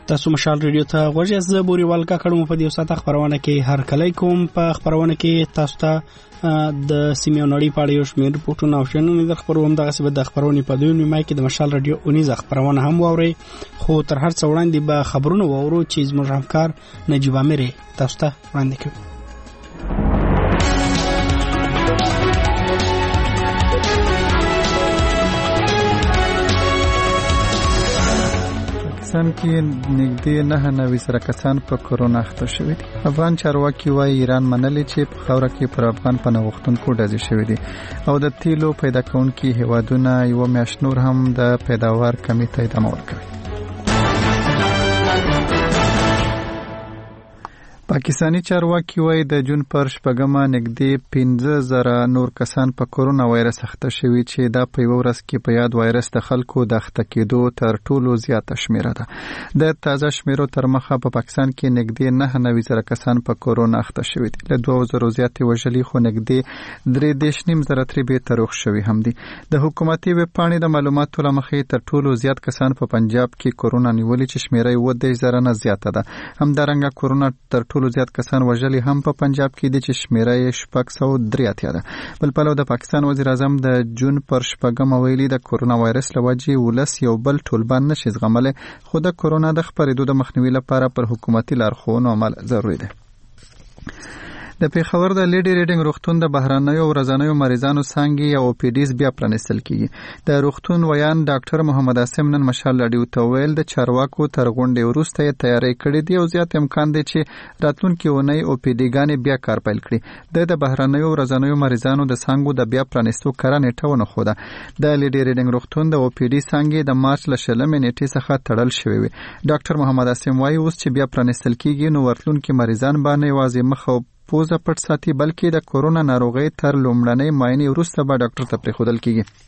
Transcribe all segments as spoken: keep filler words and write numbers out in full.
تاسو مشال ریډیو ته غوږ یاست. بوريوال کا کډمو په دې وساته خبرونه کې هر کله کوم په خبرونه کې تاسو ته د سیمه نړۍ په اړه یو شمېر رپورټونه او شننې د خبرونه دغه څه د خبرونه په دوی نیمه کې د مشال ریډیو اونیزه خبرونه هم ووري. خو تر هر څه وړاندې به خبرونه وورو چې زموږ همکار نجیب امیر تاسو ته وړاندې کوي. پاکستان کې نږدې نه نوي سره کسان په کورونا اخته شوي دي. افغان چارواکي وايي ایران منلي چې په خاوره کې پر افغان پناه غوښتونکو ډزې شوي دي او د تیلو پیدا کوونکي هیوادونه یو میاشت نور هم د پیداوار کمی ته ادامه ورکوي. پاکستانی چارواکي وايي د جون پر شپږمه نږدې پنځه زره نور کسان په کورونا وایرس اخته شوي چې دا په یو ورځ کې په یاد وایرس د خلکو د اخته کېدو تر ټولو زیاته شمیره ده. د تازه شمیرو تر مخه په پاکستان کې نږدې نه نوي زره کسان په کورونا اخته شوي دي. له دوه زره زیاتې وژلي خو نږدې درې دېرش نیم زره ترې بېرته روغ شوي هم دي. د حکومتي ویب پاڼې د معلوماتو له مخې تر ټولو زیات کسان په پنجاب کې کورونا نیولي چې شمیره یې اووه دېرش زره نه زیاته ده. همدارنګه کورونا تر ټولو زیات کسان وژلي هم په پنجاب کې دي چې شمیره یې شپږ سوه درې اتیا ده. بل پلو د پاکستان وزیر اعظم د جون پر شپږمه ویلي د کورونا وایرس له وجې ولس یو بل ټولبند نشي زغملی، خو د کورونا د خپرېدو د مخنیوي لپاره پر حکومتي لارښوونو عمل ضروري دی. د پیښور د لیډي ریډینګ روغتون د بهرنیو او ورځنیو مریضانو څانګې یا او پی ډیز بیا پرانیستل کیږي. د روغتون ویان ډاکټر محمد عاصم نن مشال راډیو ته ویل د چارواکو تر غونډې وروسته یې تیاری کړې دي او زیات امکان دی چې راتلونکي اونۍ او پی ډي ګانې بیا کار پیل کړي. د بهرنیو او ورځنیو مریضانو د څانګو د بیا پرانیستو کره نیټه ونه ښوده. د لیډي ریډینګ روغتون د او پی ډي څانګې د مارچ له شلمې نیټې څخه تړل شوې وي. ډاکټر محمد عاصم وایي اوس چې بیا پرانیستل کیږي نو ورتلونکي مریضان باندې یوازې مخ او پوزه پټ ساتي بلکې د کورونا ناروغۍ تر لومړنۍ معاینې وروسته به ډاکټر ته پرېښودل کیږي.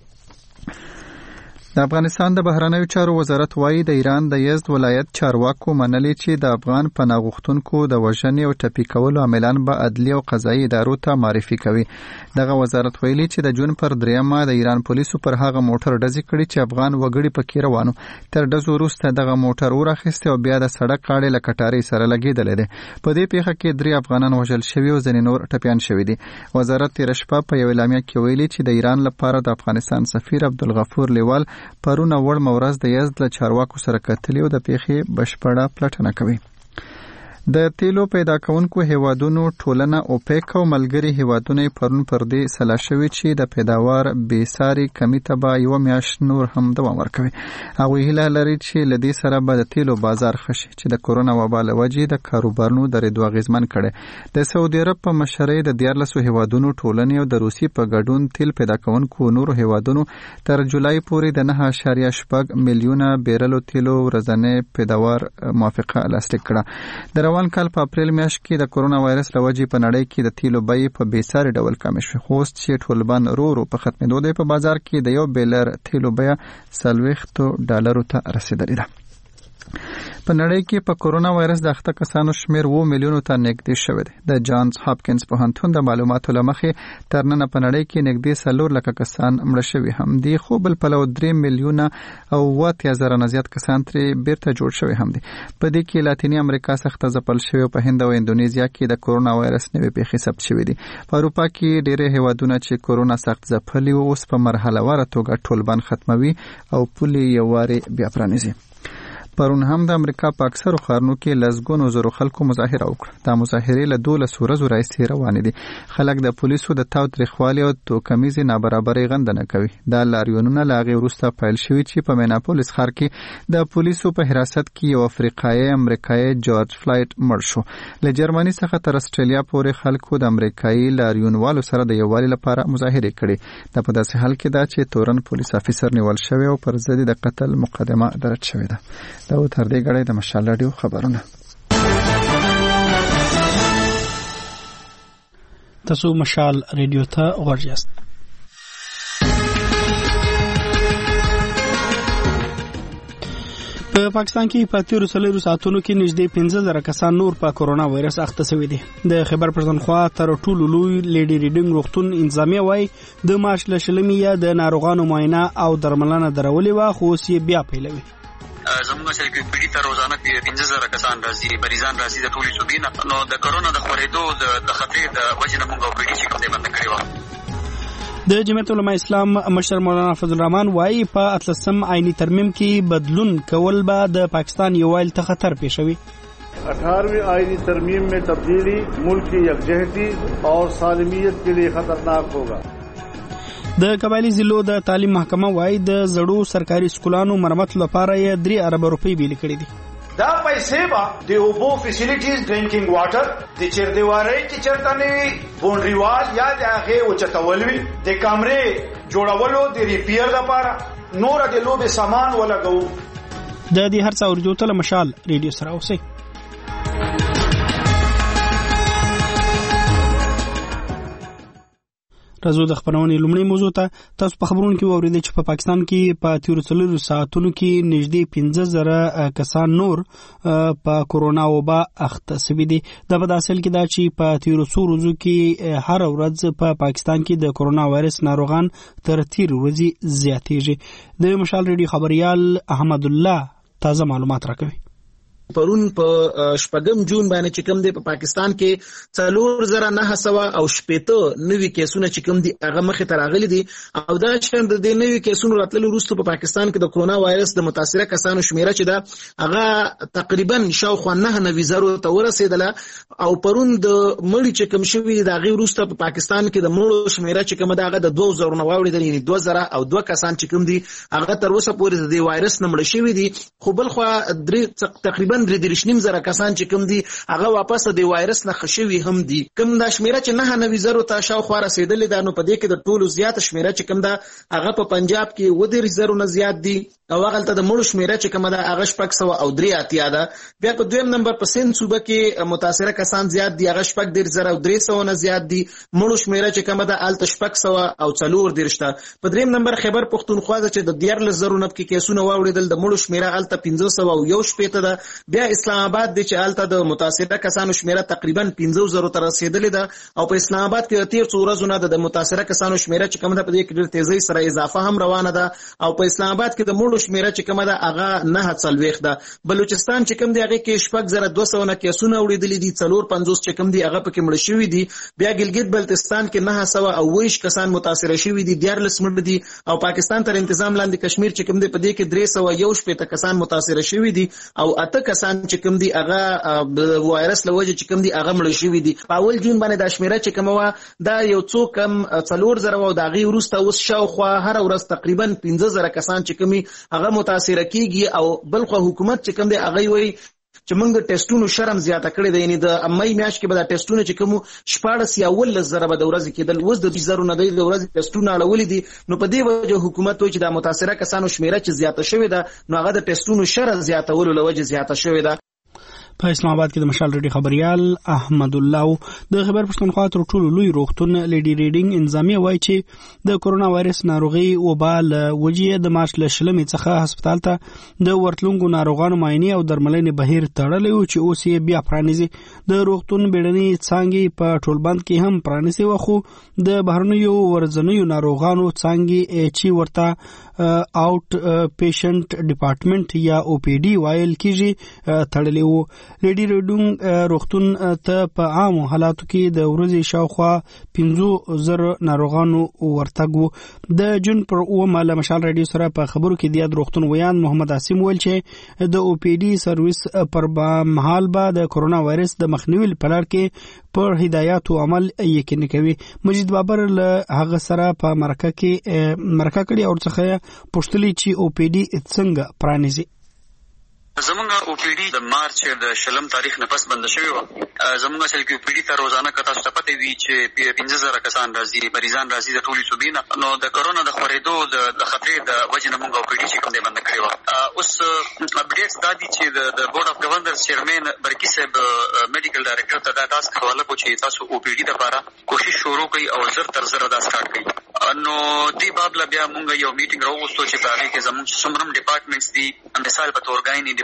د افغانستان د بهرنیو چارو وزارت وايي د ایران د یزد ولایت چارواکو منلي چې د افغان پناه غوښتونکو د وژنې او ټپي کولو عاملان به عدلي او قضایي ادارو ته معرفي کوي. دغه وزارت ویلي چې د جون پر دریمه د ایران پولیسو پر هغه موټر ډزې کړي چې افغان وګړي پکې روانو. تر ډزو وروسته دغه موټر ورخیستی او بیا د سړک غاړې له کټارۍ سره لګېدلی دی. په دې پیښه کې درې افغانان وژل شوي او ځینې نور ټپیان شوي دي. وزارت تېره شپه په یو اعلامیه کې ویلي چې د ایران لپاره د افغانستان سفیر عبدالغفور لیوال پرون اول مورز د یزد له چارواکو سره کتلي او د پیښې بشپړه پلټنه کوي. د تیلو پیدا کوونکو هیوادونو ټولنه اوپیک او ملګری هیوادونه پرون پر دې سلا شوي چې د پیداوار بېساري کمی ته به یوه میاشت نور هم دوام ورکوي. هغوی هیله لري چې له دې سره به د تیلو بازار ښه شي چې د کورونا وبا له وجې د کاروبارونو درېدو اغېزمن کړی. د سعودي عرب په مشرۍ د دیارلسو هیوادونو ټولنې او د روسیې په ګډون تیل پیدا کوونکو نورو هیوادونو تر جولای پورې د نهه اعشاریه شپږ میلیونه بیرلو تیلو ورځنی پیداوار موافقه لاسلیک کړه. د روان کال په اپریل میاشت کې د کورونا وایرس له وجې په نړۍ کې د تیلو بیې په بېساري ډول کمې شوې، خو اوس چې ټولبند ورو ورو په ختمېدو دی په بازار کې د یو بیلر تیلو بیه څلوېښتو ډالرو ته رسېدلې ده. په نړۍ کې په کورونا وایرس د اخته کسانو شمیر اووه میلیونو ته نږدې شوی دی. د جانز هاپکینز پوهنتون د معلوماتو له مخې تر ننه په نړۍ کې نږدې څلور لکه کسان مړه شوي هم دي، خو بل پلو درې میلیونه او اووه اتیا زره نه زیات کسان ترې بیرته جوړ شوي هم دي. په دې کې لاتینی امریکا څخه ځپل شوي او په هند او اندونیزیا کې د کورونا وایرس نوې پیښې ثبت شوي دي. په اروپا کې ډېری هیوادونه چې کورونا سخت ځپلي وو اوس په مرحله واره توګه ټولبند ختموي او پولې یو وارې بیا پرانیزي. پرون هم د امریکا په اکثرو ښارونو کې لسګونو زرو خلکو مظاهره وکړه. دا مظاهرې له دولسو ورځو راهیسې روانې دي. خلک د پولیسو د تاوتریخوالي او توکمیزې نابرابرۍ غندنه کوي. دا لاریونونه له هغې وروسته پیل شوي چې په میناپولیس ښار کې د پولیسو په حراست کې یو افریقایي امریکایي جورج فلایډ مړ شو. له جرمني څخه تر استرالیا پورې خلکو د امریکایي لاریونوالو سره د یووالي لپاره مظاهرې کړې. دا په داسې حال کې ده چې تورن پولیس افیسر نیول شوی او پر ضد د قتل مقدمه درج شوې ده. دا و تر دې غړې د مشال راډیو خبرونه. تاسو مشال ریډیو ته غوږ یاست. په پاکستان کې په تیرو څلورو ساعتونو کې نږدې پنځه زره کسان نور په کورونا وایرس اخته شوي دي. د خیبر پښتونخوا تر ټولو لوی لیډي ریډینګ روغتون انتظامیه وايي د مارچ له شلمې د ناروغانو معاینه او درملنه درولې وه، خو اوس یې بیا پیلوي. زموږ چې کې پیډي ته روزانه پنځه زره کسان راځي مریضان راځي د ټولې صوبې نه نو د کرونا د خورېدو د خطرې د وجې نه موږ پیډي چې کوم دی بند کړی و. د جمعیت علماء اسلام مشر مولانا فضل الرحمن وايي په اتلسم آئینی ترمیم کې بدلون کول به د پاکستان یووالي ته خطر پیښوي. अठारहवीं आईनी तरमीम में तब्दीली मुल्क की यकजहती और सालमियत के लिए खतरनाक होगा. د قبایلی ضلعو د تعلیم محکمه وايي د زړو سرکاري سکولانو مرمت لپاره یې درې ارب روپۍ بیل کړې دي. دا پیسې به د اوبو فیسیلیټیز ډرینکینګ واټر د چیردیوارۍ چې چرته نه وي بونډریوال یا د هغې اوچتول وي د کامرې جوړولو د ریپیر لپاره نور د لوبې سامان ولګوو. د دې هر څه اورېدو ته له مشال ریډیو سره اوسئ. راځو د خبرونې لومړی موضوع ته. تاسو په خبرونو کې واورېدل چې په پا پاکستان کې په تیرو څلورو ساعتونو کې نږدې پنځه زره کسان نور په کورونا وبا اخته شوي دي. دا په داسې حال کې ده چې په تیرو څو ورځو کې هر ورځ په پا پاکستان کې د کورونا وایرس ناروغان تر تیر ورځې زیاتېږي. د مشال ریډیو خبريال احمد الله تازه معلومات راکوي. پرون په شپږم جون باندې چې کوم دی په پاکستان کې څلور زره نه سوه او شپېته نوي کیسونه چې کوم دي هغه مخې ته راغلي دي او دا چې د دې نوي کیسونو راتللو وروسته په پاکستان کې د کورونا وایرس د متاثره کسانو شمیره چې ده هغه تقریبا شاوخوا نه نوي زرو ته ورسېدله او پرون د مړي چې کوم شوي د هغې وروسته په پاکستان کې د مړو شمیره چې کومه ده هغه د دوه زرو نه واوړېدل، یعنې دوه زره او دوه کسان چې کوم دي هغه تر اوسه پورې د دې وایرس نه مړه شوي دي. خو بلخوا درې تقریبا درې دېرش نیم زره کسان چې کوم دي هغه واپس د وایرس نه خښوي هم دي. کوم دا شمیره چې نه نوي زرو ته شاوخوا رسېدلې ده نو په دې کې د ټولو زیاته شمیره چې کوم ده هغه په پنجاب کې اووه دېرش زرو نه زیات دي او هغلته د مړو شمیره چې کومه ده هغه شپږ سوه او درې اتیا ده. بیا په دویم نمبر په سند صوبه کې متاثره کسان زیات دي، هغه شپږ دېرش زره او درې سوه نه زیات دي. مړو شمیره چې کومه ده هلته شپږ سوه او څلور دېرش ده. په دریم نمبر خیبر پښتونخوا ده چې د دیارلس زرو نه پکې کیسونه واوړېدل، د مړو شمیره هلته پنځه سوه او یو شپېته ده. بیا اسلام آباد دی چې هلته د متاثره کسانو شمیره تقریبا پنځه زرو ته رسېدلې ده او په اسلام آباد کې د تېر څو ورځو نه د متاثره کسانو شمیره چې کومه ده په دې کې ډېر تیزۍ سره اضافه هم روانه ده او په اسلام آباد کې د مړو شمیره چې کومه ده هغه نه څلوېښت ده. بلوچستان چې کوم دی هغې کې شپږ زره دوه سوه نه کیسونه اورېدلي دي، څلور پنځوس چې کوم دي هغه پکې مړه شوي دي. بیا ګلګت بلتستان کې نه سوه او اووه ویشت کسان متاثره شوي دي، دیارلس مړه دي او پاکستان تر انتظام لاندې کشمیر چې کوم دی په دې کې درې سوه یو شپېته کسان متاثره شوي دي او اته کسان چې کوم دي هغه وایرس له وجې چې کوم دي هغه مړه شوي دي. په اول جون باندې دا شمیره چې کومه وه دا یو څو کم څلور زره وه او د هغې وروسته اوس شاوخوا هره ورځ تقریبا پنځه زره کسان چې کومي هغه متاثره کېږي او بلخوا حکومت چې کوم دی هغه وایي چې موږ د ټیسټونو شرم زیاته کړې ده، یعنې د مۍ میاشت کې به دا ټیسټونه چې کومو شپاړس یا اوولس زره به د ورځې کېدل، اوس د دوه زرو نه دی د ورځې ټیسټونه اړولي دي. نو په دې وجه حکومت وایي چې دا متاثره کسانو شمیره چې زیاته شوې ده نو هغه د ټیسټونو شرم زیاتولو له وجې زیاته شوې ده. په اسلام آباد کې د مشال ریډیو خبريال احمد الله د خبر پښتونخوا تر ټولو لوی روغتون لیډي ریډینګ انځامي وایي چې د کورونا وایرس ناروغي وبا له وجې د مارچ له شلمې څخه هسپتال ته د ورتلونکو ناروغانو معاینې او درملنې بهیر تړلی و چې اوس یې بیا پرانیزي. د روغتون بیړنۍ څانګې په ټولبند کې هم پرانیزي و، خو د بهرنیو ورځنیو ناروغانو څانګې چې ورته آوټ پیشنټ ډپارټمنټ یا او پی ډي وایل کېږي تړلی و. لیډي ریډینګ روغتون ته په عامو حالاتو کې د ورځې شاوخوا پنځو زره ناروغانو ورتګ و. د جون پر اومه له مشال رادیو سره په خبرو کې د یاد روغتون ویان محمد عاصم ویل چې د او پی ډي سرویس پر مهال به د کورونا وایرس د مخنیوي لپاره کې پر هدایاتو عمل یقیني کوي. مجید بابر له هغه سره په مرکه کې مرکه کړي او څخه پوښتلي چې او پی ډي څنګه پرانیزي. زمونږ او پی ډي د مارچ د شلم تاریخ نه پس بنده شوې وه. زمونږ اصل کې او پی ډي ته روزانه که تاسو ته پته وي چې پنځه زره کسان راځي مریضان راځي د ټولې صوبې نه، نو د کرونا د خورېدو د خطرې د وجې نه مونږ او پی ډي چې کوم دی بنده کړې وه. اوس اپډیټس دا دي چې د بورډ اف ګورنرز چیرمین برکي صاحب میډیکل ډایرکټر ته دا ټاسک حواله کړو چې تاسو او پی ډي دپاره کوشش شروع کړئ او زر تر زره دا سټارټ کړئ. نو دې باب له بیا مونږ یو میټینګ راوغوښتو چې په هغې کې زمونږ چې څومره هم ډپارټمنټس دي، مثال په توګه ګایني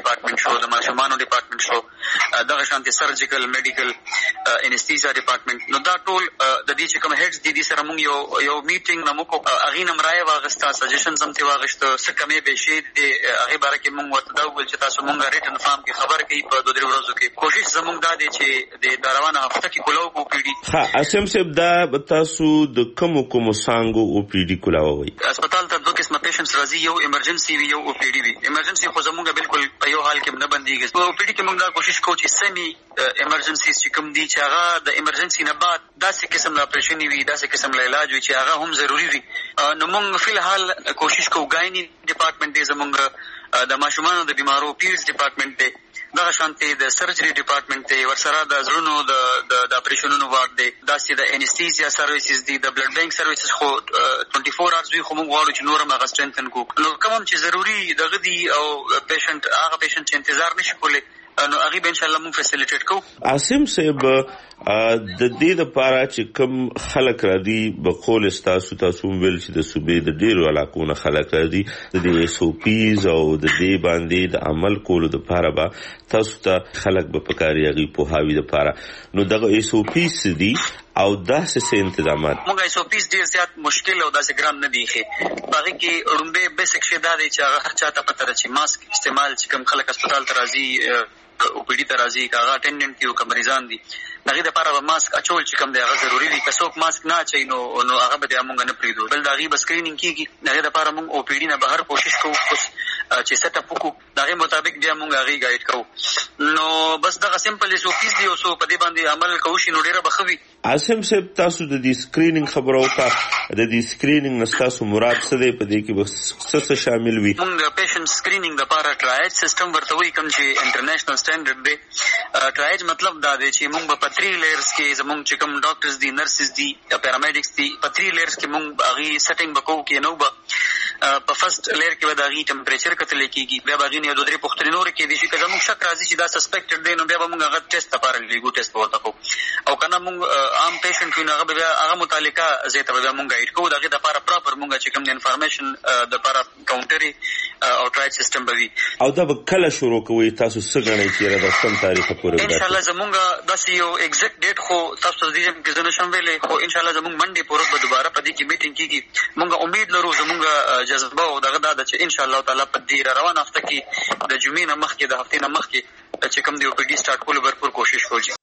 ډپارټمنټ شو، د ماشومانو ډپارټمنټ شو، دغه شانتي سرجیکل میډیکل انستیزیا ډپارټمنټ. نو دا ټول د دې چې کوم هیډز دي دي سره موږ یو یو میټینګ نموکو، هغې نه م رایه واخېسته، سجیشنز هم ترې واخېسته، څه کمې بیشې دي هغې باره کې موږ ورته دا وویل چې تاسو موږ ریټن فارم کې خبر کوي په دوه درې ورځو کې. کوشش زموږ دا دی چې د دا روانه هفته کې کولاو او پی ډي. ها اسیم صاحب دا تاسو د کومو کومو څانګو او پی ډي کولاوئ؟ هسپتال ته دوه قسمه پیشنټس راځي، یو ایمرجنسي وي، یو او پی ډي وي. ایمرجنسي خو زموږ بالکل په یو حال کې نه بندېږي. په او پی ډي کې موږ دا کوشش کوو چې سیمي ایمرجنسیز چې کوم دي چې هغه د ایمرجنسي نه بعد داسې قسم له اپریشن وي، داسې قسم له علاج وي چې هغه هم ضروري وي. نو موږ فی الحال کوشش کوو ګایني ډپارټمنټ دی زموږ، د ماشومانو د بیمارو پیډز ډپارټمنټ دی، دغه شانتي د سرجري ډپارټمنټ دی، ورسره د زړونو د اپریشنونو وارډ دی، داسې د انستیزیا سرویسز دي، د بلډ بینک سرویسز خو ټوینټي فور اورز وي، خو موږ غواړو چې نور هم هغه سټرینتن کړو. نو کوم هم چې ضروري دغه دي او پیشنټ هغه پیشنټ چې انتظار نشي کولی نو هغې به انشاءالله موږ فیسیلیټیټ کوو. عاصم صاحب د دې لپاره چې کوم خلک راځي، بقول ستاسو تاسو ویل چې د صوبې د ډېرو علاقو نه خلک راځي، د دې ایس او پیز او د دې باندې د عمل کولو دپاره به تاسو ته خلک به پکاري هغوی پوهاوي دپاره. نو دغه ایس او پیز دي او داسې څه انتظامات؟ موږ ایس او پیز ډېر زیات مشکل او داسې ګران نه دي ایښې. په هغې کې لومړی بیسک شی دا دی چې هغه هر چا ته پته ده چې ماسک استعمال چې کوم خلک هسپتال ته راځي، او پی ډي ته راځي، که هغه اټینډنټ دي او که مریضان دي، د هغې دپاره به ماسک اچول چې کوم دی هغه ضروري وي. که څوک ماسک نه اچوي نو نو هغه به بیا موږ نه پرېږدو، بل د هغې به سکرینینګ کېږي. د هغې دپاره موږ او پی ډي نه بهر کوشش کوو چې سیټ اپ وکړو، د هغې مطابق بیا موږ هغې ګایډ کوو. نو بس دغه سمپل ایس او پیز دي، او څو په دې باندې عمل کوو شي نو ډېره به ښه وي. عاصم صاحب تاسو د دې سکرینینګ خبره وکړه، د دې سکرینینګ نه ستاسو مراد څه دی؟ په دې کې به څه څه شامل وي؟ موږ د پیشنټ سکرینینګ دپاره ټرایج سیسټم ورته وایي، کوم چې انټرنیشنل سټینډرډ دی. ټرایج مطلب دا دی چې موږ به په تھری لیئرز کې زموږ چې کوم ډاکټرز دي، نرسز دي یا پیرامیډکس دي، په تھری لیئرز کې موږ هغې سیټنګ به کوو کې نو به په فرست لیر کې به د هغې ټمپریچر کتلی کېږي، بیا به هغې نه یو دوه درې پوښتنې نورې کېدای شي. که زموږ شک راځي چې دا سسپیکټډ دی نو بیا به موږ هغه ټیسټ دپاره لېږو، ټیسټ به ورته کوو. او که نه موږ عام پیشنټ وي نو هغه به بیا هغه متعلقه ځای ته به بیا موږ ګایډ کوو. د هغې دپاره پراپر موږ چې کوم د انفارمیشن دپاره کاونټرې او ټرایج سیسټم به وي. او دا به کله شروع کوئ؟ تاسو څه ګڼئ چې یاره د کوم تاریخه پورې؟ انشاءالله زموږ داسې یو ایګزیکټ ډیټ خو تاسو ته د دې کې زه نشم ویلی، خو انشاءالله زموږ منډې په ورځ به دوباره په دې کې میټینګ کېږي. موږ امید لرو، زموږ جذبه او دغه دا ده چې انشاءالله تعالی په دې را روانه هفته کې د جمعې نه مخکې، د هفتې نه مخکې چې کوم د او پی ډي سټارټ کولو بھرپور کوشش کوو.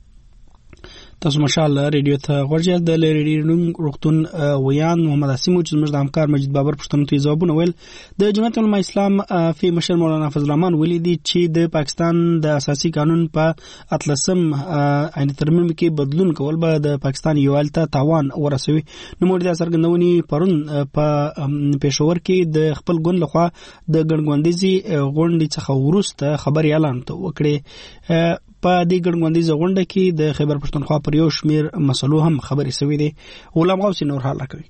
تاسو ماشاءالله ریډیو ته ورجه د ریډیو روغتون ویان محمد اسیم چې زموږ د همکار مجید بابر پښتنو ته ځوابونه ویل. د جمعیت علماء اسلام فی مشر مولانا فضل الرحمن ویلي دي چې د پاکستان د اساسي قانون په اتلسم عین ترمیم کې بدلون کول به د پاکستان یوالته تاوان ورسوي. نو موږ د څرګندونې پرون په پېښور کې د خپل ګوند لخوا د ګڼګوندیزي غونډې څخه وروسته خبري اعلان وکړي. په دې ګڼګوندیزه غونډه کې د خیبر پښتونخوا پر یو شمیر مسلو هم خبرې شوې دي. غلام غوث نور حاله کوي.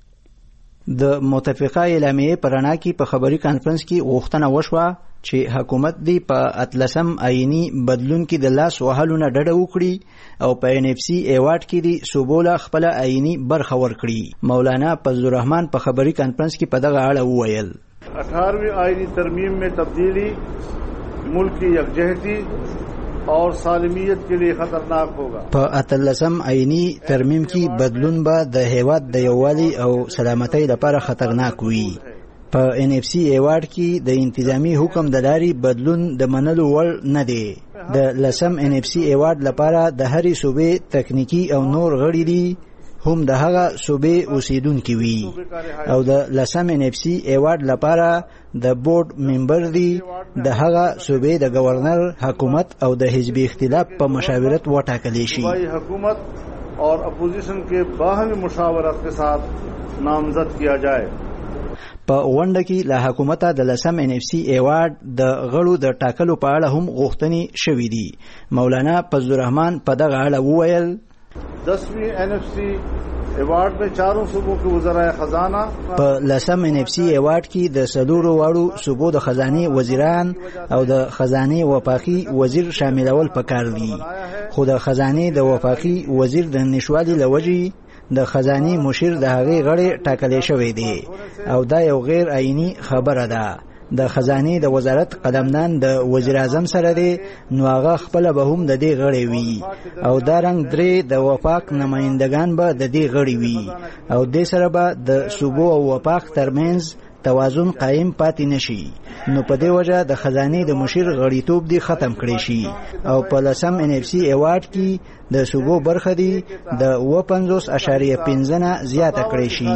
د متفقه اعلامیې په رڼا کې په خبري کانفرنس کې غوښتنه وشوه چې حکومت دی په اتلسم آئینی بدلون کې د لاس وهلو نه ډډه وکړي او په ان اف سی ایوارډ کې دی صوبوله خپل آئینی برخه ورکړي. مولانا فضل الرحمن په خبري کانفرنس کې په دغه اړه وویل अठारहवीं आईनी तरमीम में तब्दीली मुल्क की यकजहती और सालमियत के लिए खतरनाक होगा. په اتلسم آئینی ترمیم کې بدلون به د هیواد د یووالي او سلامتۍ لپاره خطرناک وي. په ان اف سی ایوارډ کې د انتظامی حکم د لارې بدلون د منلو وړ نه دی. د لسم ان اف سی ایوارډ لپاره د هرې صوبې تکنیکی او نور غړي دي هم د هغه صوبې اوسیدونکي وي او د لسم ان اف سی ایوارډ لپاره د بورډ ممبر دي د هغه صوبې د گورنر، حکومت او د حزبی اختلاف په مشاورت وټاکلی شي. حکومت اور اپوزیشن کے باہمی مشاورت کے ساتھ نامزد کیا جائے. په غونډه کې له حکومته د لسم ان اف سی ایوارډ د غړو د ټاکلو په اړه هم غوښتنې شوې دي. مولانا فضل الرحمن په دغه اړه وویل दसवीं एन एफ सी ایوارډ में चारों सूबों के वज़राए खजाना په لسم ان اف سی ایوارډ کې د سلورو واړو صوبو د خزانه وزیران او د خزانه وفاقي وزیر شاملول پکار دي. خو د خزانه د وفاقي وزیر د نشوالي لوجي د خزانه مشیر د هغې غړي ټاکل شوی دی او دا یو غیر آئینی خبره ده. د خزانه د وزارت قلمدان د وزیر اعظم سره دی نو هغه خپل به هم د دې غړي وي او دا رنګ درې د وفاق نمائندگان به د دې غړي وي او د سره به د صوبو او وفاق ترمنځ توازن قائم پاتې نشي نو په دې وجه د خزانه د مشیر غړیتوب دی ختم کړي شي او په لسم ان اف سی ایوارډ کې د صوبو برخه دی د اوه پنځوس اشاریه پنځه نه زیاته کړي شي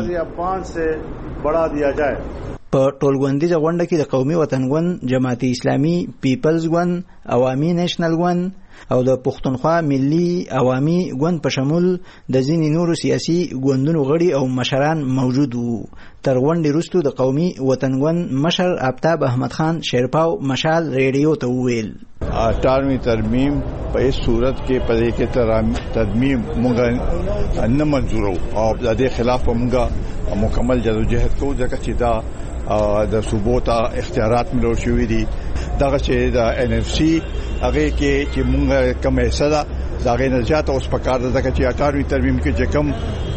په ټولګوندیزه غونډه کې د قومي وطنګوند جماعت اسلامي پیپلز ګوند عوامي نېشنل ګوند او د پښتونخوا ملي عوامي ګوند په شمول د ځینې نورو سیاسي ګوندونو غړي او مشران موجود وو تر غونډې وروسته د قومي وطنګوند مشر آفتاب احمد خان شیرپاو مشال ریډیو ته وویل اټاروي ترمیم په هیڅ صورت کې په دې کې ترمیم موږ نه منځورو او د دې خلاف موږ مکمل جدوجہد کوو ځکه چې دا د صوبو ته اختیارات ملو شوې دي دغه چې د ان اف سی هغه کې چې موږ کوم حصہ ده دا غي نه زیاته اوس پکار ده چې اټاروي ترمیم کې چې کوم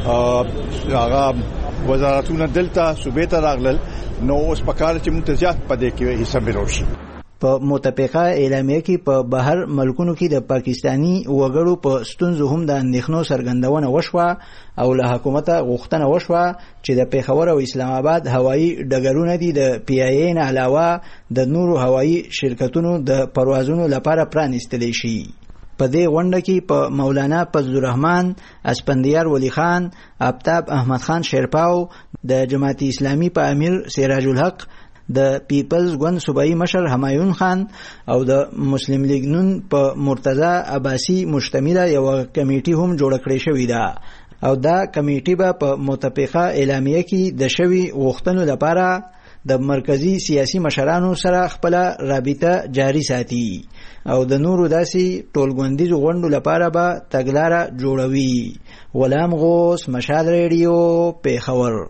هغه وزارتونه دلته صوبې ته راغلل نو اوس پکار چې موږ ته زیات پدې کې حصہ ملو شي په متفقه اعلامیه کې په بهر ملکونو کې د پاکستانی وګړو په ستونزو هم د اندېښنو څرګندونه وشوه او له حکومته غوښتنه وشوه چې د پیښور او اسلام آباد هوایي ډګرونه دي د پی آی ای نه علاوه د نورو هوایي شرکتونو د پروازونو لپاره پرانیستلی شي په دې غونډه کې په مولانا فضل الرحمن اسپندیار ولی خان آفتاب احمد خان شیرپاو د جماعت اسلامي په امیر سراج الحق د پیپلز ګوند صوبایي مشر همایون خان او د مسلم لیگ نون په مرتضی عباسی مشتمله یو کمیټي هم جوړ کړې شوې ده او دا کمیټي به په متفقه اعلامیه کې د شوی غوښتنو لپاره د مرکزی سیاسي مشرانو سره خپل رابطه جاری ساتي او د نورو داسي ټولګوندیزو غونډو لپاره به تګلاره جوړوي. غلام غوث، مشال ریډیو، پیښور.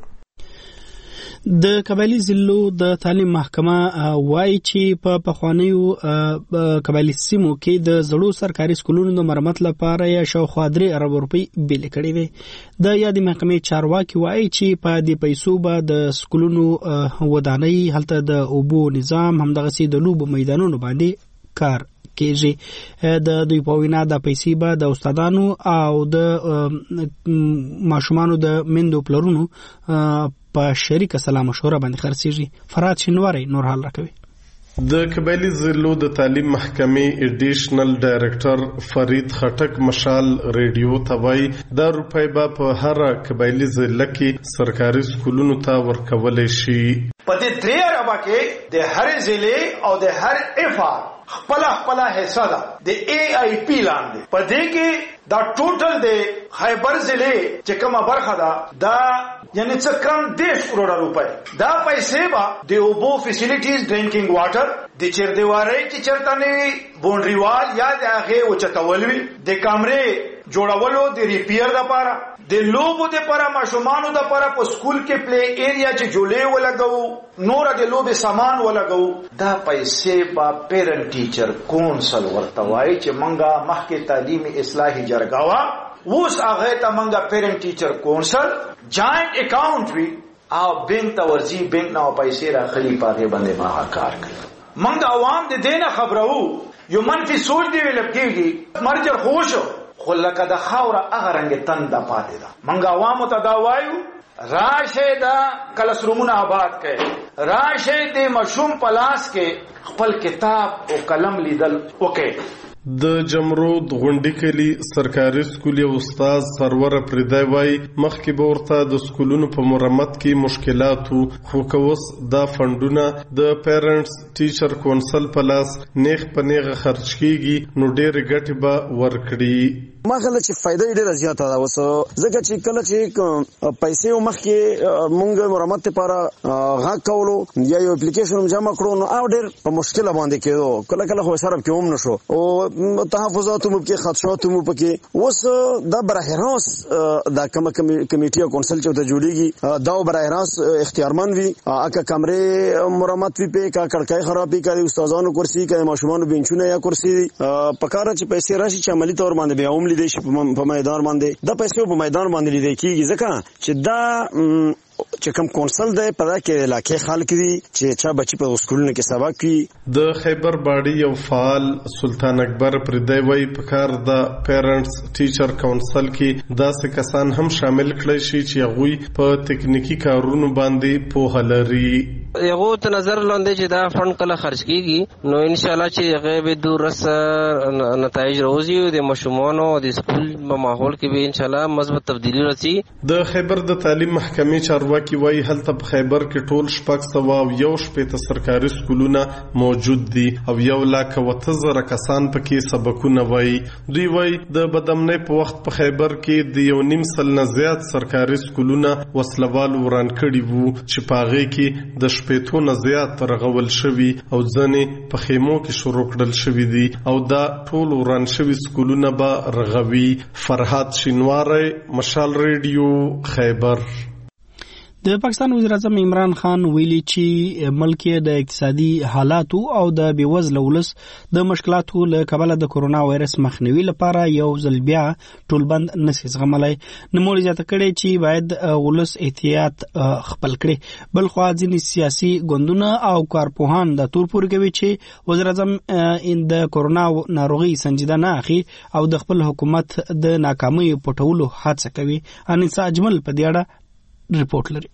د قبایلی ضلعو د تعلیم محکمه وایي چې په پخوانیو قبایلی سیمو کې د زړو سرکاري سکولونو د مرمت لپاره یا شاوخوا درې ارب روپۍ بیل کړي وي. د یادې محکمې چارواکي وایي چې په دې پیسو به د سکولونو ودانۍ، هلته د اوبو نظام، همدغسې د لوبو میدانونو باندې کار کېږي. د دوی په وینا د پیسې به د استادانو او د ماشومانو د میندو پلرونو په شریکه سلا مشوره باندې خرڅېږي. فراد شینواری نور حال راکوي. د قبایلی ضلعو د تعلیم محکمې ایډیشنل ډایرکټر فرید خټک مشال ریډیو ته وایي دا روپۍ به په هر قبایلی ضلع کې سرکاري سکولونو ته ورکولی شي. په دې درې اربه کې د هر ضلع او د هر افا خپل خپل حصہ ده د ای آی پی لاندې. په دې کې دا ټوټل د خیبر ضلع چې کومه برخه ده دا یعنی څه کم دیش کروڑه روپۍ. دا پیسې به د اوبو فیسیلیټیز، ډرینکینګ واټر، د چردیوارۍ چې چرته نه وي بونډریوال یا د هغې اوچتول وي، د کامرې جوړولو د ریپیر دپاره، د لوبو دپاره، ماشومانو دپاره په سکول کې پلی ایریا چې جولې ولګوو، نوره د لوبې سامان ولګوو. دا پیسې به پیرنټ ټیچر کونسل ورته وایي چې موږ مخکې تعلیمي اصلاحي جرګه وه، اوس هغې ته موږ پیرنټ ټیچر کونسل جاینټ اکاؤنٹ وي او بینک ته ورځي، بینک نه پیسې راخلي، په هغې باندې به هغه کار کوي. موږ عوام د دې نه خبرو، یو منفي سوچ ډیولپ کېږي، مرجر خوش خو لکه د خاوره هغه رنګ تنده پاتې ده. موږ عوامو ته دا وایو راشه دا کلاسرومونه آباد کړئ، راشه د ماشوم په لاس کې خپل کتاب او قلم لیدل وکړئ. د جمرود غونډې کلي سرکاري سکول یو استاد سرور پردای وای مخکې به ورته د سکولونو په مرمت کې مشکلات وو، خو که اوس دا فنډونه د پیرنټس ټیچر کونسل په لاس نیغ په نیغه خرچ کیږي نو ډېرې ګټې به ورکړي. ما خله چې فائدې ډېره زیاته ده اوس، ځکه چې کله چې پیسې مخکې مونږ مرمت لپاره غږ کولو یا یو اپلیکیشن جمع کړو نو او ډېر په مشکله باندې کېدو، کله کله خو صرف کې هم نشو او تحفظات مو کې خدشات مو پکې. اوس دا براه راست دا کوم کمیټه کونسل چې ته جوړیږي دا براه راست اختیارمن وي، اګه کمرې مرمت وي، په کا کړکۍ خرابې کړي، استادانو کرسي کړي، ماشومان بنچونه یا کرسي پکاره چې پیسې راشي چې عملی تور باندې بیا هم لیدي شي په میدان باندې. دا پیسې په میدان باندې لیدي کیږي ځکه چې دا چې کوم کونسل دی په دا کې علاقې خلک دي چې چا بچي په سکولونو کې سبق کوي. د خیبر باډي یو فعال سلطان اکبر پردی وای په کار د پیرنټس ټیچر کونسل کې داسې کسان هم شامل کړي شي چې هغه په تکنیکی کارونو باندې په هلري. یو ته نظر لاندې چې دا فند کله خرج کیږي نو ان شاء الله چې هغه به دورس نتایج راوځي او د مشمونو او د سکول په ماحول کې به ان شاء الله مثبت تبدیلی راځي. د خیبر د تعلیم محکمې چارواکي وایي هلته په خیبر کې ټول شپږ سوه او یو شپېته سرکاري سکولونه موجود دي او یو لاک اوته زره کسان پکې سبقونه وایي. دوی وایي د بدامنۍ په وخت په خیبر کې د یو نیم سل نه زیات سرکاري سکولونه وسلوالو وران کړي وو چې په هغې کې د شپېتو نه زیات رغول شوي او ځنې په خیمو کې شروع کړل شوي دي او دا ټول وران شوي سکولونه به رغوي. فرهاد شینواری، مشال ریډیو، خیبر. د پاکستان وزیر اعظم عمران خان ویلي چې ملک د اقتصادي حالاتو او د بیوزله ولس د مشکلاتو له کبله د کرونا وایرس مخنیوي لپاره یو ځل بیا ټولبند نشي زغملای. نوموړي زیاته کړې چې باید ولس احتیاط خپل کړي. بل خو ځینې سیاسي ګوندونه او کارپوهان د تور پورې کوي چې وزیر اعظم د کرونا ناروغي سنجیده نه اخلي او د خپل حکومت د ناکامۍ پټولو هڅه کوي. انیسا اجمل په دې اړه رپورټ لري.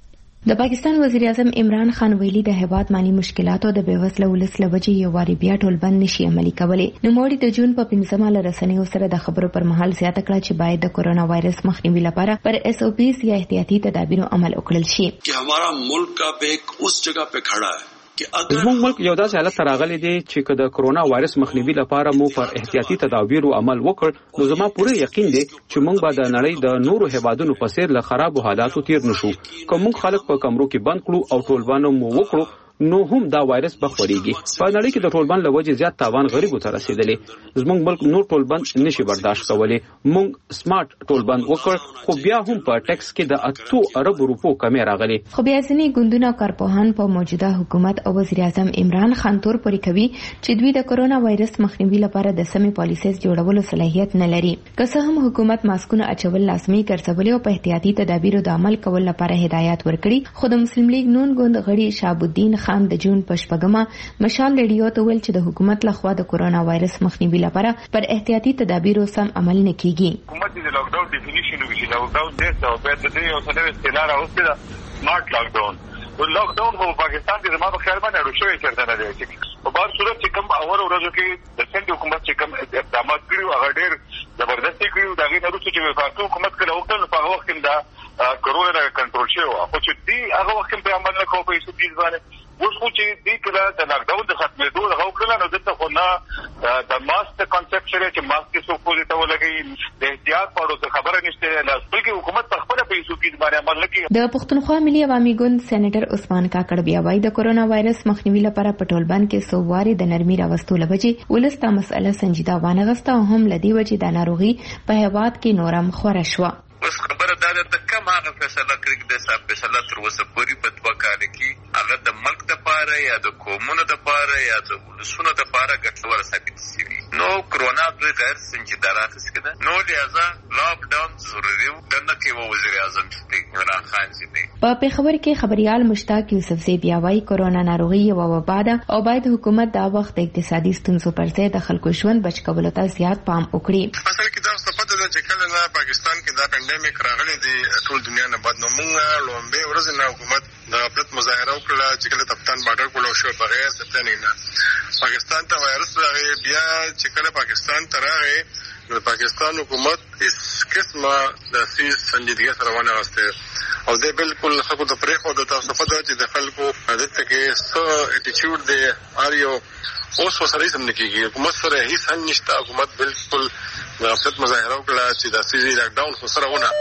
د پاکستان وزیر اعظم عمران خان ویلي د هیواد مالی مشکلاتو د بیوزله ولس له وجې یو واري بیا ټولبند نشي عملي کولی. نوموړي د جون په پنځمه له رسنیو سره د خبرو پر مهال زیاته کړه چې باید د کرونا وایرس مخنیوي لپاره پر ایس او پیز یا احتیاطي تدابیرو عمل وکړل شي. कि हमारा मुल्क का बैग उस जगह पे खड़ा है زموږ ملک یو داسې حالت ته راغلی دی چې که د کرونا وایرس مخنیوي لپاره مو پر احتیاطي تدابیرو عمل وکړ نو زما پوره یقین دی چې موږ به د نړۍ د نورو هیوادونو په څیر له خرابو حالاتو تیر نشو. که موږ خلک په کمرو کې بند کړو او ټولبند مو وکړو نو هم دا وایرس به خوريږي. په نړۍ کې د ټولبند له وجې زیات تاوان غریبو ته رسیدلی. زموږ ملک نور ټولبند نشي برداشت کولی. موږ سمارټ ټولبند وکړ خو بیا هم په ټیکس کې د اتو اربو روپو کمې راغلي. خو بیا ځینې ګوندونه او کارپوهان په موجوده حکومت او وزیر اعظم عمران خان تور پورې کوي چې دوی د کرونا وایرس مخنیوي لپاره د سمې پالیسۍ جوړولو صلاحیت نه لري. که څه هم حکومت ماسکونه اچول لازمي ګرځولي او په احتیاطي تدابیرو د عمل کول لپاره هدایت ورکړي، خو د مسلم لیگ نون ګوند غړي شهاب الدین خان د جون په شپږمه مشال ریډیو ته ویل چې د حکومت لخوا د کرونا وایرس مخنیوي لپاره پر احتیاطي تدابیرو سم عمل نه کیږي. حکومت د لاک ډاون ډیفینیشن وکړي، لاک ډاون دې او په دې یو څه استعاره اوسه د سمارټ لاک ډاون. د لاک ډاون په پاکستان کې زموږ په خیال باندې اړو شوی چرته نه دی. په بهر صورت چې کوم اول ورځو کې د سند حکومت چې کوم اقدامات کړیو هغه ډېر زبردستي کړیو. دا غي نه وروسته چې وفاقي حکومت کړه وکړل په هغه وخت کې دا کرونا کنټرول شو. خو چې دې هغه وخت په عمل نه کوو په هیڅ چیز باندې اوس خو چې دې کله د لاک ډاون د ختمېدو هغه وکړل نو دلته خو نه د ماسک کنسپټ شری چې ماسک کې څو کوزي ته ولګي د احتیاط په اړه خبره نشته. لاس بلکې حکومت په خپل په هیڅ چیز باندې عمل نه کوي. د پښتونخوا ملي عوامي ګوند سېنیټر عثمان کاکړ بیا وايي د کرونا وایرس مخنیوي لپاره په ټولبند کې سوواري د نرمي راوستو لوجې ولستا مسله سنجیده وانه غسته هم لدی وجې د ناروغي په هیواد کې نورم خوره شو. اوس خبره دا ده ته کوم هغه فیصله کړی د صاحب فیصله تر اوسه پورې په دوه کال کې هغه د ملک لپاره یا د قومونو لپاره یا د ولسونو لپاره ګټور ثابت شوی. نو کرونا دوی غیر سنجیده راخیسته ده. نو لہذا لاک ډاون ضروري و دنه کې وزیر اعظم عمران خان سي دي. په پیښور کې خبريال مشتاق یوسف زی بیا وايي کرونا ناروغي یو وبا ده او باید حکومت دا وخت اقتصادي ستونزو پر ځای د خلکو ژوند بچ کولو ته زیات پام وکړي. اصل کې دا څه پته ده چې کله نه پاکستان کې دا پاندیمیک راغلی دی ټول دنیا نه بعد نو موږ لومبه ورځ نه حکومت د خپل مظاهره وکړه چې کله تفتان بارډر کولو شو بغیر ستنې نه پاکستان ته وایرس راغی. بیا چې کله پاکستان ته راغی نو پاکستان حکومت هیڅ قسمه د سیس سنجیدګۍ سره ونه غوښته او د بالکل خلکو د پرېخو د تاسو په دغه چې د خلکو عادت کې څه اټیټیوډ دی اریو اوس وسره سم نکېږي. حکومت سره هیڅ هم نشته. حکومت بالکل د خپل مظاهره وکړه چې د سیزي لاک ډاون خو سره ونه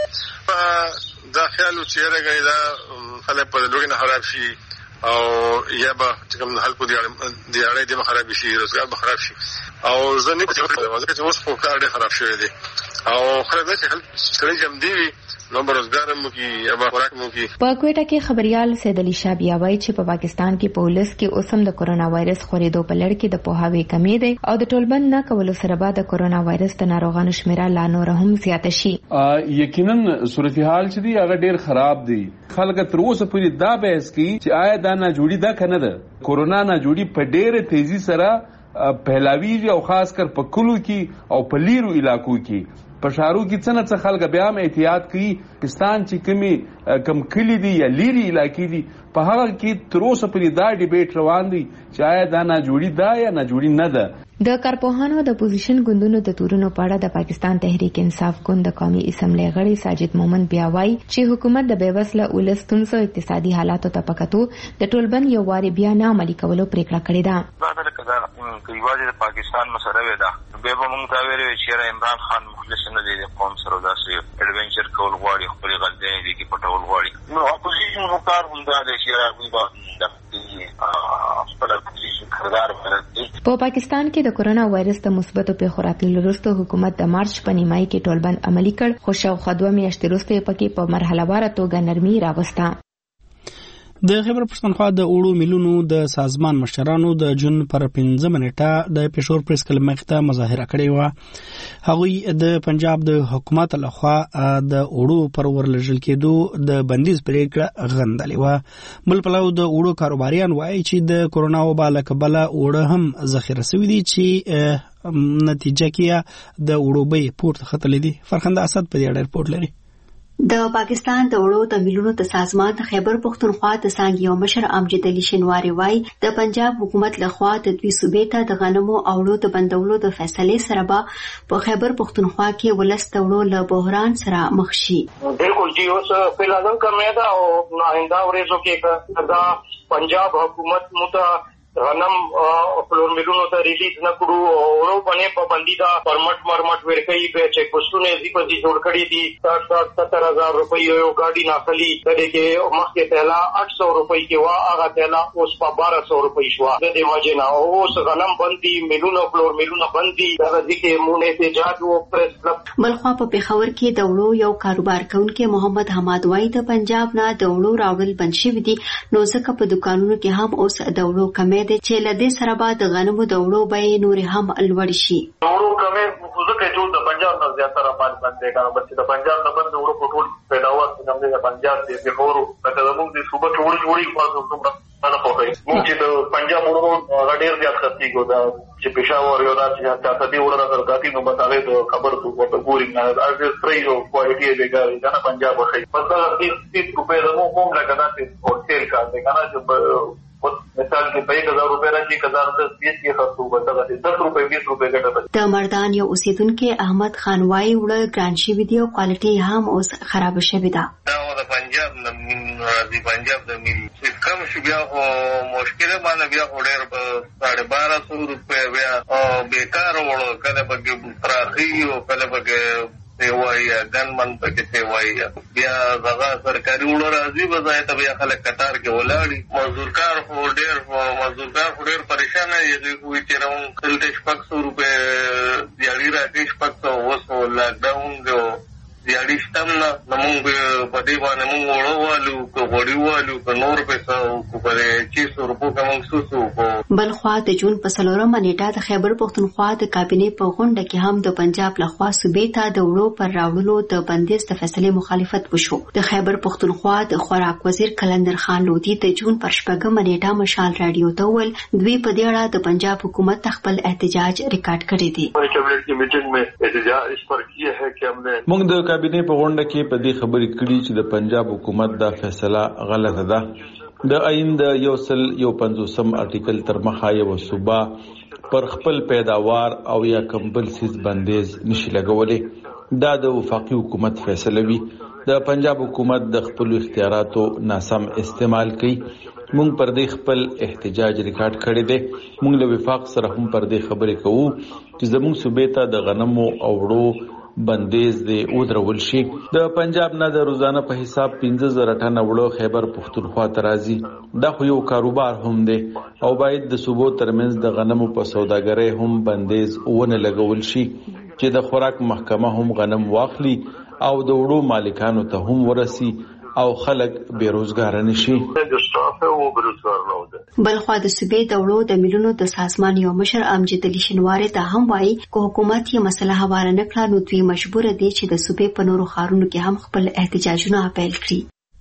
دا خیال چې راغی دا خلک په لوګي نه خراب شي او یا به چې کوم خلکو دی دی اړې د خراب شي روزګار به خراب شي او ځنې په څیر چې اوس په کار ډېر خراب شوی دی او خلک چې سړی جمع دی نو برزګار مو کی ابا خوراک مو کی. په کوټه کې خبريال سید علي شاه بیا وایي چې په پاکستان کې پولیس کې اوسم د کورونا وایرس خورېدو په لړ کې د پوهاوي کمی دی او د ټولبند نه کولو سره به د کورونا وایرس د ناروغانو شمیره لا نور هم زیاته شي. یقینا صورتحال چې دی هغه ډیر خراب دی. خلک تر اوسه پورې دا بحث کوي چې آیا دا نه جوړی دا کنه ده کورونا نه جوړی په ډیره تیزی سره پهلاویږي او خاص کر په کلو کې او په لیرو علاقو کې په شهرو کې څنګه څه خلک بیا هم احتیاط کوي. پاکستان چې کمی کم کلی دي یا لیري علاقې دي په هغه کې تر اوسه پورې دا ډیبیټ روان دی چې آیا دا نه جوړی دا یا نه جوړی نه ده. د کارپوهانو د اپوزیشن ګوندونو د تورونو په اړه د پاکستان تحریک انصاف ګوند د قومي اسمبلی غړي ساجد مومن بیا وایي چې حکومت د بیوسله ولستونسو اقتصادي حالاتو ته پکاتو د ټولبند یو واري بیا نه عملي کولو پریکړه کړې ده. دا یوازې د پاکستان مسله وه دا به به موږ ته ویل چې عمران خان مخلص نه دی د قوم سره داسې ایڈونچر کول غواړي خپل غلطۍ دي کې پټول غواړي. نو اپوزیشن وکړ هم دا د شیراوی په پاکستان کې د کورونا وایرس د مثبتو پیښو راتللو وروسته حکومت د مارچ په نیمایي کې ټولبند عملي کړ خو شاوخوا دوه میاشتې وروسته یې پکې په مرحله واره توګه نرمي راوسته. د خیبر پښتونخوا د اوړو میلونو د سازمان مشرانو د جون پر پنځمه نیټه د پېښور پریس کلب مخ ته مظاهره کړې و. هغوی د پنجاب د حکومت لخوا د اوړو پر ورلژل کېدو د بندیز پریکړه غندلې و. بل پلو د اوړو کاروباریان وایي چې د کورونا وبا له کبله اوړه هم ذخیره شوي دي چې نتیجه کې د اوړو بیې پورته ختلې دي. فرخنده اسد په دې اړه رپورټ لري. د پاکستان د وړو د میلونو د سازمان د خیبر پښتونخوا د څانګې یو مشر امجد علي شینواری وایي د پنجاب حکومت لخوا د دوی صوبې ته د غنمو او وړو د بندولو د فیصلې سره به په خیبر پښتونخوا کې ولس د وړو له بحران سره مخ شي. بالکل جی اوس فلازم کمه ده او آینده ورځو کې دا پنجاب حکومت مت غنم فلور میلونو ته ریلیز نه کړو او ورو باندې پابندي دا پرمټ مرمټ ورکړي به چې کوستونه دې په دې جوړ کړی دي سات ستر هزار روپۍ یو گاډي ناخلي دغه کې مخکې تهلا آठ سو روپۍ کې وا هغه تهلا اوس په بارہ سو روپۍ شو د دې وجه نه اوس غنم بندي میلونو فلور میلونو بندي دغه کې مونږ احتجاج او پریس کلب. بلخوا په پیښور کې د وړو یو کاروبار کوونکی محمد حماد وایي د پنجاب نه د وړو راوړل بند شوي دي نو ځکه په دکانونو کې هم اوس د وړو کمې چې لدې سره بعد غنمو د وړو بیې نورې هم لوړ شي. وړو کمې ځکه چې د پنجاب نه زیاتره باندې باندې کار بس د پنجاب نه باندې وړو په ټول پیداوار څنګه د پنجاب د بهورو د زموږ د صوبه ټول جوړي په څومره نه پوهیږي. موږ چې د پنجاب وړو غډیر زیات خرڅي کو دا چې پېښور یو دا چې تاسو دې وړو سره غاټي نو مطابق د خبر څه ورته ګوري نه از ترې یو کوالټي دی ګاري دا نه پنجاب وخی په دا تیس روپے د مو کوم لګا دا هوټل کا دی کنه چې مثال کې په هزار روپے راځي کزار د بیس کې خرڅو بدل دي دس روپے بیس روپے ګټه. د مردان یو اوسیدونکو احمد خان وایي وړ ګران شي ویډیو کوالټي هم اوس خراب شوی ده. دا د پنجاب د پنجاب د مل کم شو بیا خو مشکل باندې بیا ډېر په بارہ سو روپے بیا بیکار وړو کله به پراخي او کله به سیوای ګن من پکې سیوای بیا هغه سرکاري وړو راځي بځای ته بیا خلک کتار کې ولاړي مزدورکار خو ډېر مزدورکار خو ډېر پریشان دي کوي چې راون کله شپږ سو روپے دیاړي راځي شپږ سو وسو لاک ډاون دی دیاړي شتم نه موږ په دې باندې موږ وړو کو وړو والو کو نور پیسې کو پرې چې سو روپو کوم سوسو. بلخوا د جون په څلورمه نیټه د خیبر پښتونخوا د کابینې په غونډه کې هم د پنجاب لخوا صوبې ته د وړو پر راوړلو د بندیز د فیصلې مخالفت وشو. د خیبر پښتونخوا د خوراک وزیر کلندر خان لودي د جون پر شپږمه نیټه مشال رادیو ته ویل دوی په دې اړه د پنجاب حکومت خپل احتجاج ریکارډ کړی دی. موږ د کابینې په غونډه کې په دې خبرې کړې چې د پنجاب حکومت دا فیصله غلطه ده. د آئین د یو سل یو پنځوسم آرټیکل تر مخه یو صوبه پر خپل پیداوار او یا کمبل سیز بندیز نشي لګولې. دا د وفاقي حکومت فیصله وی. د پنجاب حکومت د خپل اختیاراتو ناسم استعمال کوي. مونږ پر دې خپل احتجاج ریکارډ کړی دی. مونږ له وفاق سره هم پر دې خبرې کوو چې زموږ صوبې ته د غنمو او وړو بندیز دی او درول شي. د پنجاب نه د روزانه په حساب پنځه زره ټن وړو خیبر پښتونخوا ته راځي. دا خو یو کاروبار هم دی او باید د صوبو ترمنځ د غنمو په سوداګرۍ هم بندیز ونه لګول شي. چې د خوراک محکمه هم غنم واخلي او د وړو مالکانو ته هم ورسي او خلک بیروزګار نشي. بلخوا د صوبې د وړو د میلونو د سازمان یو مشر امجد علي شینواری ته هم وایي که حکومت یې مسله هواره نه کړه نو دوی مجبور دي چې د صوبې په نورو ښارونو کې هم خپل احتجاجونه پیل کړي.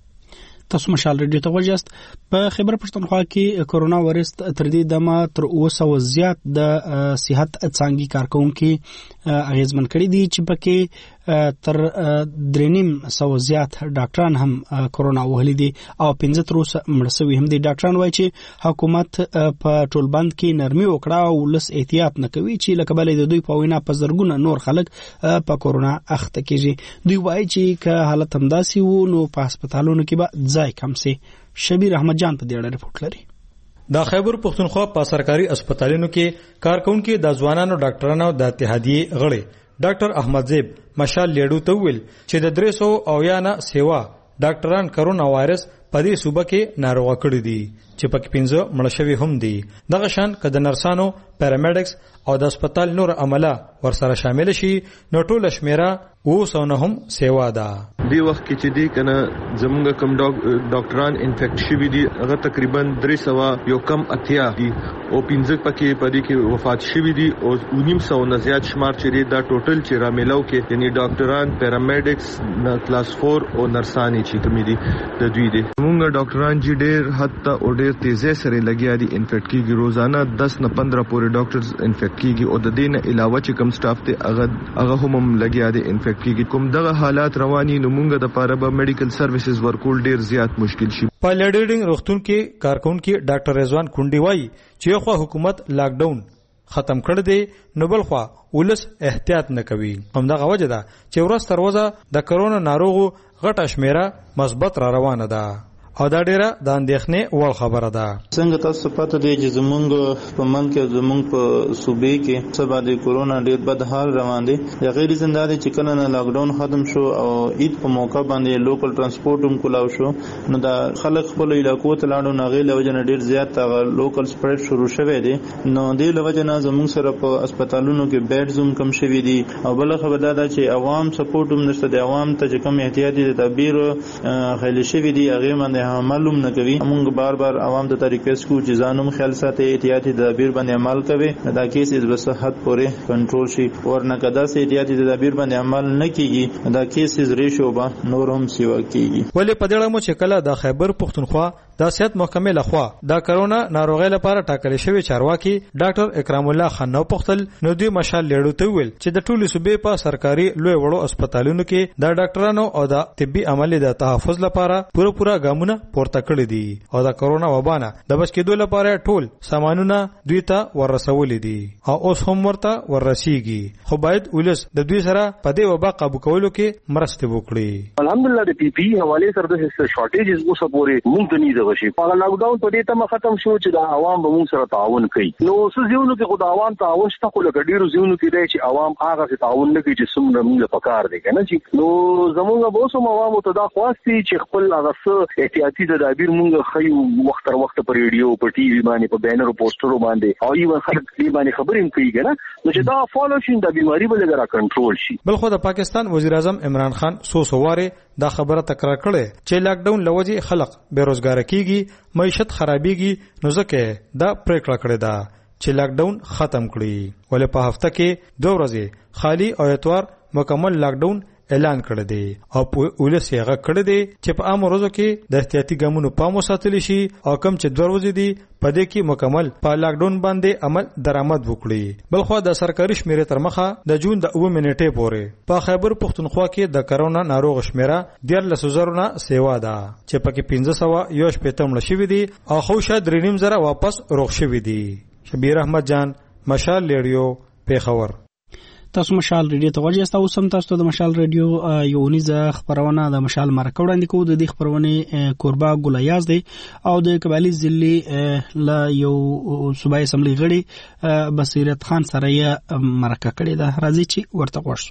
تاسو مشال ریډیو ته وژاست. په خیبر پښتونخوا کې کرونا وایرس تر دې دمه تر اوسه وضعیت د صحت څانګې کارکونکو اغیزمن کړي دي چې پکې تر درنیم سو زیات ډاکټران هم کرونا وهلي دي او پنځه تر اوسه مړ شوي هم دي. ډاکټران وایي چې حکومت په ټولبند کې نرمي وکړه او ولس احتیاط نه کوي چې لکه بلې د دوی په وینا په زرګونه نور خلک په کرونا اخته کیږي. دوی وایي چې که حالت همداسي وو نو په هسپتالونو کې به ځای کم سي. شبیر احمد جان په دې اړه رپورټ لري. د خیبر پښتونخوا په سرکاري هسپتالونو کې کارکونکو د ځوانانو ډاکټرانو د اتحادیې غړي ډاکټر احمد زیب مشال لیډو ته ویل چې د درې سوه او یا نه سیوا ډاکټران کرونا وایرس په دې صوبه کې ناروغه کړي دي چې پکې پنځه مړه شوي هم دي. دغه شان که د نرسانو پیرامیډکس او د هسپتال نور عمله ورسره شامل شي نو ټوله شمیره اوه سوه نه هم سیوا ده. دی وخت کې چې دی کنه زمونږ کم ډاکټران انفیکټ شوي دي هغه تقریبا درې سوه یو کم اتیا دي او پنځه پکې په دې کې وفات شوي دي او نیم سوه نه زیات شمار چې دی دا ټوټل چې رامیلاو کې یعنی ډاکټران پیرامیډکس کلاس فور او نرسانی چې کومې دي د دوی دي. زمونږ ډاکټران چې ډېر حد ته او ډېر تیزی سره لګیا دي انفیکټ کېږي. روزانه دس نه پندره پورې ډاکټرز انفیکټ کېږي او د دې نه علاوه چې کوم سټاف دی هغه هغه هم لګیا دي انفیکټ کېږي. کوم دغه حالات رواني نو مونږ د پاره به میډیکل سرویسز ورکول ډیر زیات مشکل شي. په لیډینګ روغتون کې کارکونکو ډاکټر رضوان کونډي وایي چې خو حکومت لاک ډاون ختم کړ دی نو بل خو ولس احتیاط نه کوي. همدغه وجه ده چې ورځ تر ورځې د کرونا ناروغو غټه شمیره مثبت را روانه ده او دا ډیره د اندېښنې وړ خبره ده. څنګه تاسو پته دی چې زمونږ په من کې زمونږ په صوبې کې سبا د کورونا ډیر بد حال روان دي. د غیر زندادي چې کله نه لاک ډاون ختم شو او عید په موقع باندې لوکل ترانسپورت هم کولاو شو نو دا خلک خپل علاقو ته لاړو نه غي لوجه ډیر زیات لوکل سپریډ شروع شوه دي نو د لوجه نه زمونږ سره په هسپتالونو کې بیډز هم کم شوي دي او بل خبر دا ده چې عوام سپورټ هم نشته. د عوام ته چې کم احتیاطي تدابیر خېل شوي دي هغه باندې معلوم نه کوي. موږ بار بار عوام ته ریکوست کوو چې ځانوم خیال ساتي احتیاطي تدابیر باندې عمل کوي دا کیسز به صحت پورې کنټرول شي ورنه کدا سي احتیاطي تدابیر باندې عمل نه کیږي دا کیسز ریشو به نور هم سیوا کیږي. ولې په دې اړه مو چې کله د خیبر پښتونخوا د صحت محکمې لخوا د کرونا ناروغۍ لپاره ټاکل شوی چارواکي ډاکټر اکرام الله خان نو پختل نو دوی مشال لیډو ته ویل چې د ټولو صوبې په سرکاري لوی وړو هسپتالونو کې د ډاکټرانو او د طبي عملي د تحفظ لپاره پوره پوره ګامونه پورته کړی دي او د کرونا وبانه د بچ کېدو لپاره ټول سامانونه دوی ته ورسول دي او اوس هم ورته ورسیږي خو باید ولس د دوی سره په دې وبا قابو کولو کې مرسته وکړي. الحمدلله د پی پی حواله سره د شارټیجز اوسه پورې مونږ ته نه وشي. په لاک ډاون په دې ته ختم شو چې د عوام به مونږ سره تعاون کوي نو څه ځینو کې خدای عوام تعاون شته خو لکه ډیرو ځینو کې دی چې عوام هغه څه تعاون نه کوي چې څومره موږ په کار دی کنه چې نو زمونږ به اوسه عوام ته دا خواستي چې خپل هغه څه احتیاطي تدابیر مونږ خیو وخت تر وخت په ریډیو په ټي وي باندې په بینر او پوسټرو باندې او ایون خلک دې باندې خبرې کوي کنه نو چې دا فالو شي دا بیماری به لګرا کنټرول شي. بل خو د پاکستان وزیر اعظم عمران خان سو سواره دا خبره تکرار کړي چې لاک ډاون لوجه خلک بیروزګار کیږي معیشت خرابېږي نو ځکه دا پریکړه کړې ده چې لاک ډاون ختم کړي. ولې په هفته کې دوه ورځې خالی او اتوار مکمل لاک ډاون اعلان کړی دی او ولس یې غږ کړی دی چې په عام ورځو کې د احتیاطي ګامونو پام وساتل شي او کم چې دوه ورځې دي په دې کې مکمل په لاک ډاون باندې عمل درآمد وکړي. بل خو د سرکاري شمیرې تر مخه د جون د اوه منټې پورې په خیبر پښتونخوا کې د کرونا ناروغ شمیره دیارلس زره نه سیوا ده چې پکې پنځه سوه یو شپېته مړه شوي دي او خو شاید درې نیم زره واپس روغ شوي دي. شبیر احمد جان مشال ریډیو پیښور. تاسو مشال ریډیو ته وژاست او سم تاسو د مشال ریډیو یو نيزه خبرونه د مشال مرکه وړاندې کوو. د دې خبرونه کوربا ګولیاز دی او د کبالي ضلع له یو صوبایي اسمبلی غړي بصیرت خان سره یې مرکه کړې ده. راځي چې ورته غوښتو.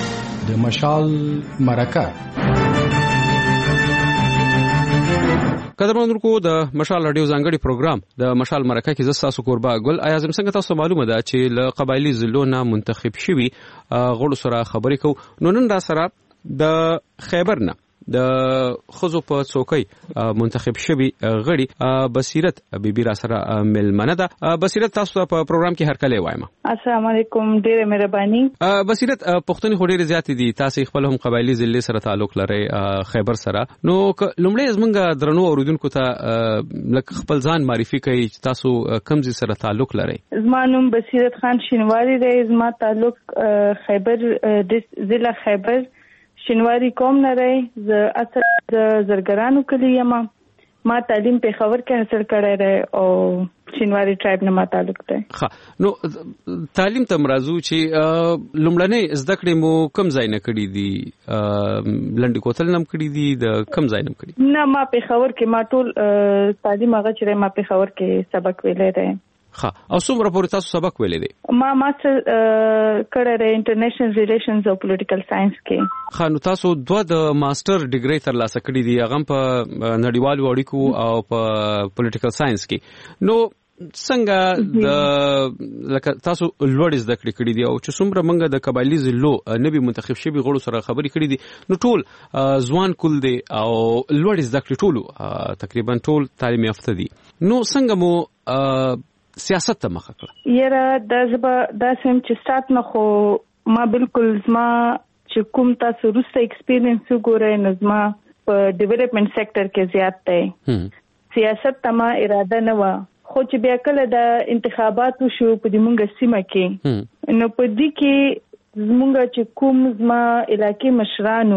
د مشال مرکه قدرمنونکو د مشال رادیو ځانګړي پروګرام د مشال مرکه کې زساسو قربا ګل ایازم څنګه تاسو معلومه ده چې ل قبایلی ضلعونه منتخب شوي غړو سره خبرې کو نو نن را سره د خیبر نه د خزو په څوکۍ منتخب شوي غړي بصیرت بیبي را سره ملمنه ده. بصیرت تاسو په پروګرام کې هرکلی وایم. السلام علیکم، ډیره مهرباني. بصیرت پښتون خو ډیره زیات دي، تاسو خپل هم قبایلی ضلع سره تعلق لرئ خیبر سره، نو لومړی زمونږ درنو اوریدونکو ته لکه خپل ځان معرفي کوي چې تاسو کوم ځای سره تعلق لرئ. زما نوم بصیرت خان شینواری دی، زما تعلق خیبر ضلع خیبر شینواری قوم نه دی. زه اصل د زرګرانو کلی یم. ما تعلیم پېښور کې حاصل کړی دی او شینواری ټرایب نه ما تعلق دی. ښه، نو تعلیم ته مرازو چې لومړنۍ زده کړې مو کوم ځای نه کړي دي؟ لنډ کوتل نه کړي دي، د کوم ځای نه کړي؟ نه، ما پېښور کې ما ټول تعلیم هغه چې ما پېښور کې سبق ویلی دی. ها، او څومره پورې تاسو سبق ویلې دي؟ ما ماستر کړی دی انټرنیشنل ریلیشنز او پولیټیکل ساينس کې. ها، نو تاسو دوه د ماستر ډیګري ترلاسه کړې دي، هغه په نړیوالو اړیکو او په پولیټیکل ساينس کې. نو څنګه د لکه تاسو لوړ زده کړې کړې دي او چې څومره منګه د قبایلی ضلعو نبي منتخب شوي غړو سره خبرې کړې دي، نو ټول ځوان کول دي او لوړ زده کړې ټول تقریبا ټول تعلیم یافته دي. نو څنګه مو سیاست ته مخه کړه؟ یاره دا زبا دا سم چې سات نه خو ما بالکل زما چې کوم تاسو روسته ایکسپیرینس وګورئ نو زما په ډیولپمنٹ سېکټر کې زیات دی. سیاست ته ما اراده نه و، خو چې بیا کله د انتخاباتو شو په دې مونږه سیمه کې، نو په دې کې زمونږ چې کوم زما علاقې مشرانو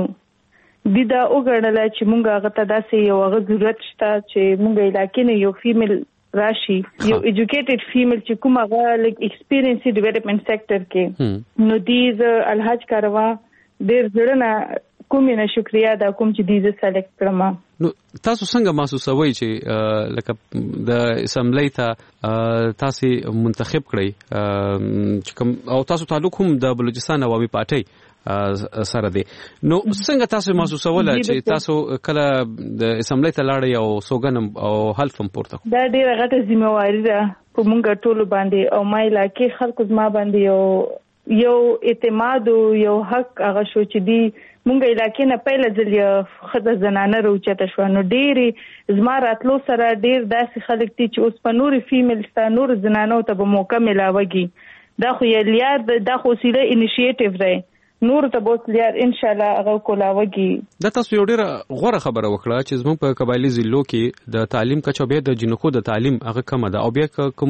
د دا وګڼل چې مونږ هغه ته داسې یو هغه ضرورت شته چې مونږ علاقې نه یو فیمیل راشي، یو ایجوکیټډ فیمیل چې کوم هغه لک ایکسپیرینس ډیولپمنٹ سېکټر کې. نو دیز الحاج کاروا ډیر زړه کوم نه شکریا دا کوم چې دیز سلیکټ کړم. نو تاسو څنګه محسوسوي چې لکه د اسمبلی ته تاسو منتخب کړئ چې کوم او تاسو تعلق هم د بلوچستان عوامي پارټي سره دی، نو څنګه تاسو محسوسوله چې تاسو کله د اسمبلی ته لاړئ او سوګن او حلف هم پورته کړ؟ دا ډیره غټه ذمہواری ده په مونږ ټولو باندې او ما علاقې خلکو زما باندې یو یو اعتماد او یو حق هغه شو چې دی مونږ علاقې نه پیله ځل خدای زنانه روچته شو. نو ډېری زما راتلو سره ډېر داسې خلک دي چې اوس په نور فیمیل ستا نور زنانو ته به موقع ملاوږي. دا خو یې لیار دا خو سیله انیشیټیو دی، نور ته بوت لیار ان شاء الله هغه کولاوږي. دا تاسو یو ډیره غوره خبره وکړه چې زموږ په قبایلی ضلعو کې د تعلیم کچه به د جنکو د تعلیم هغه کم ده او بیا کوم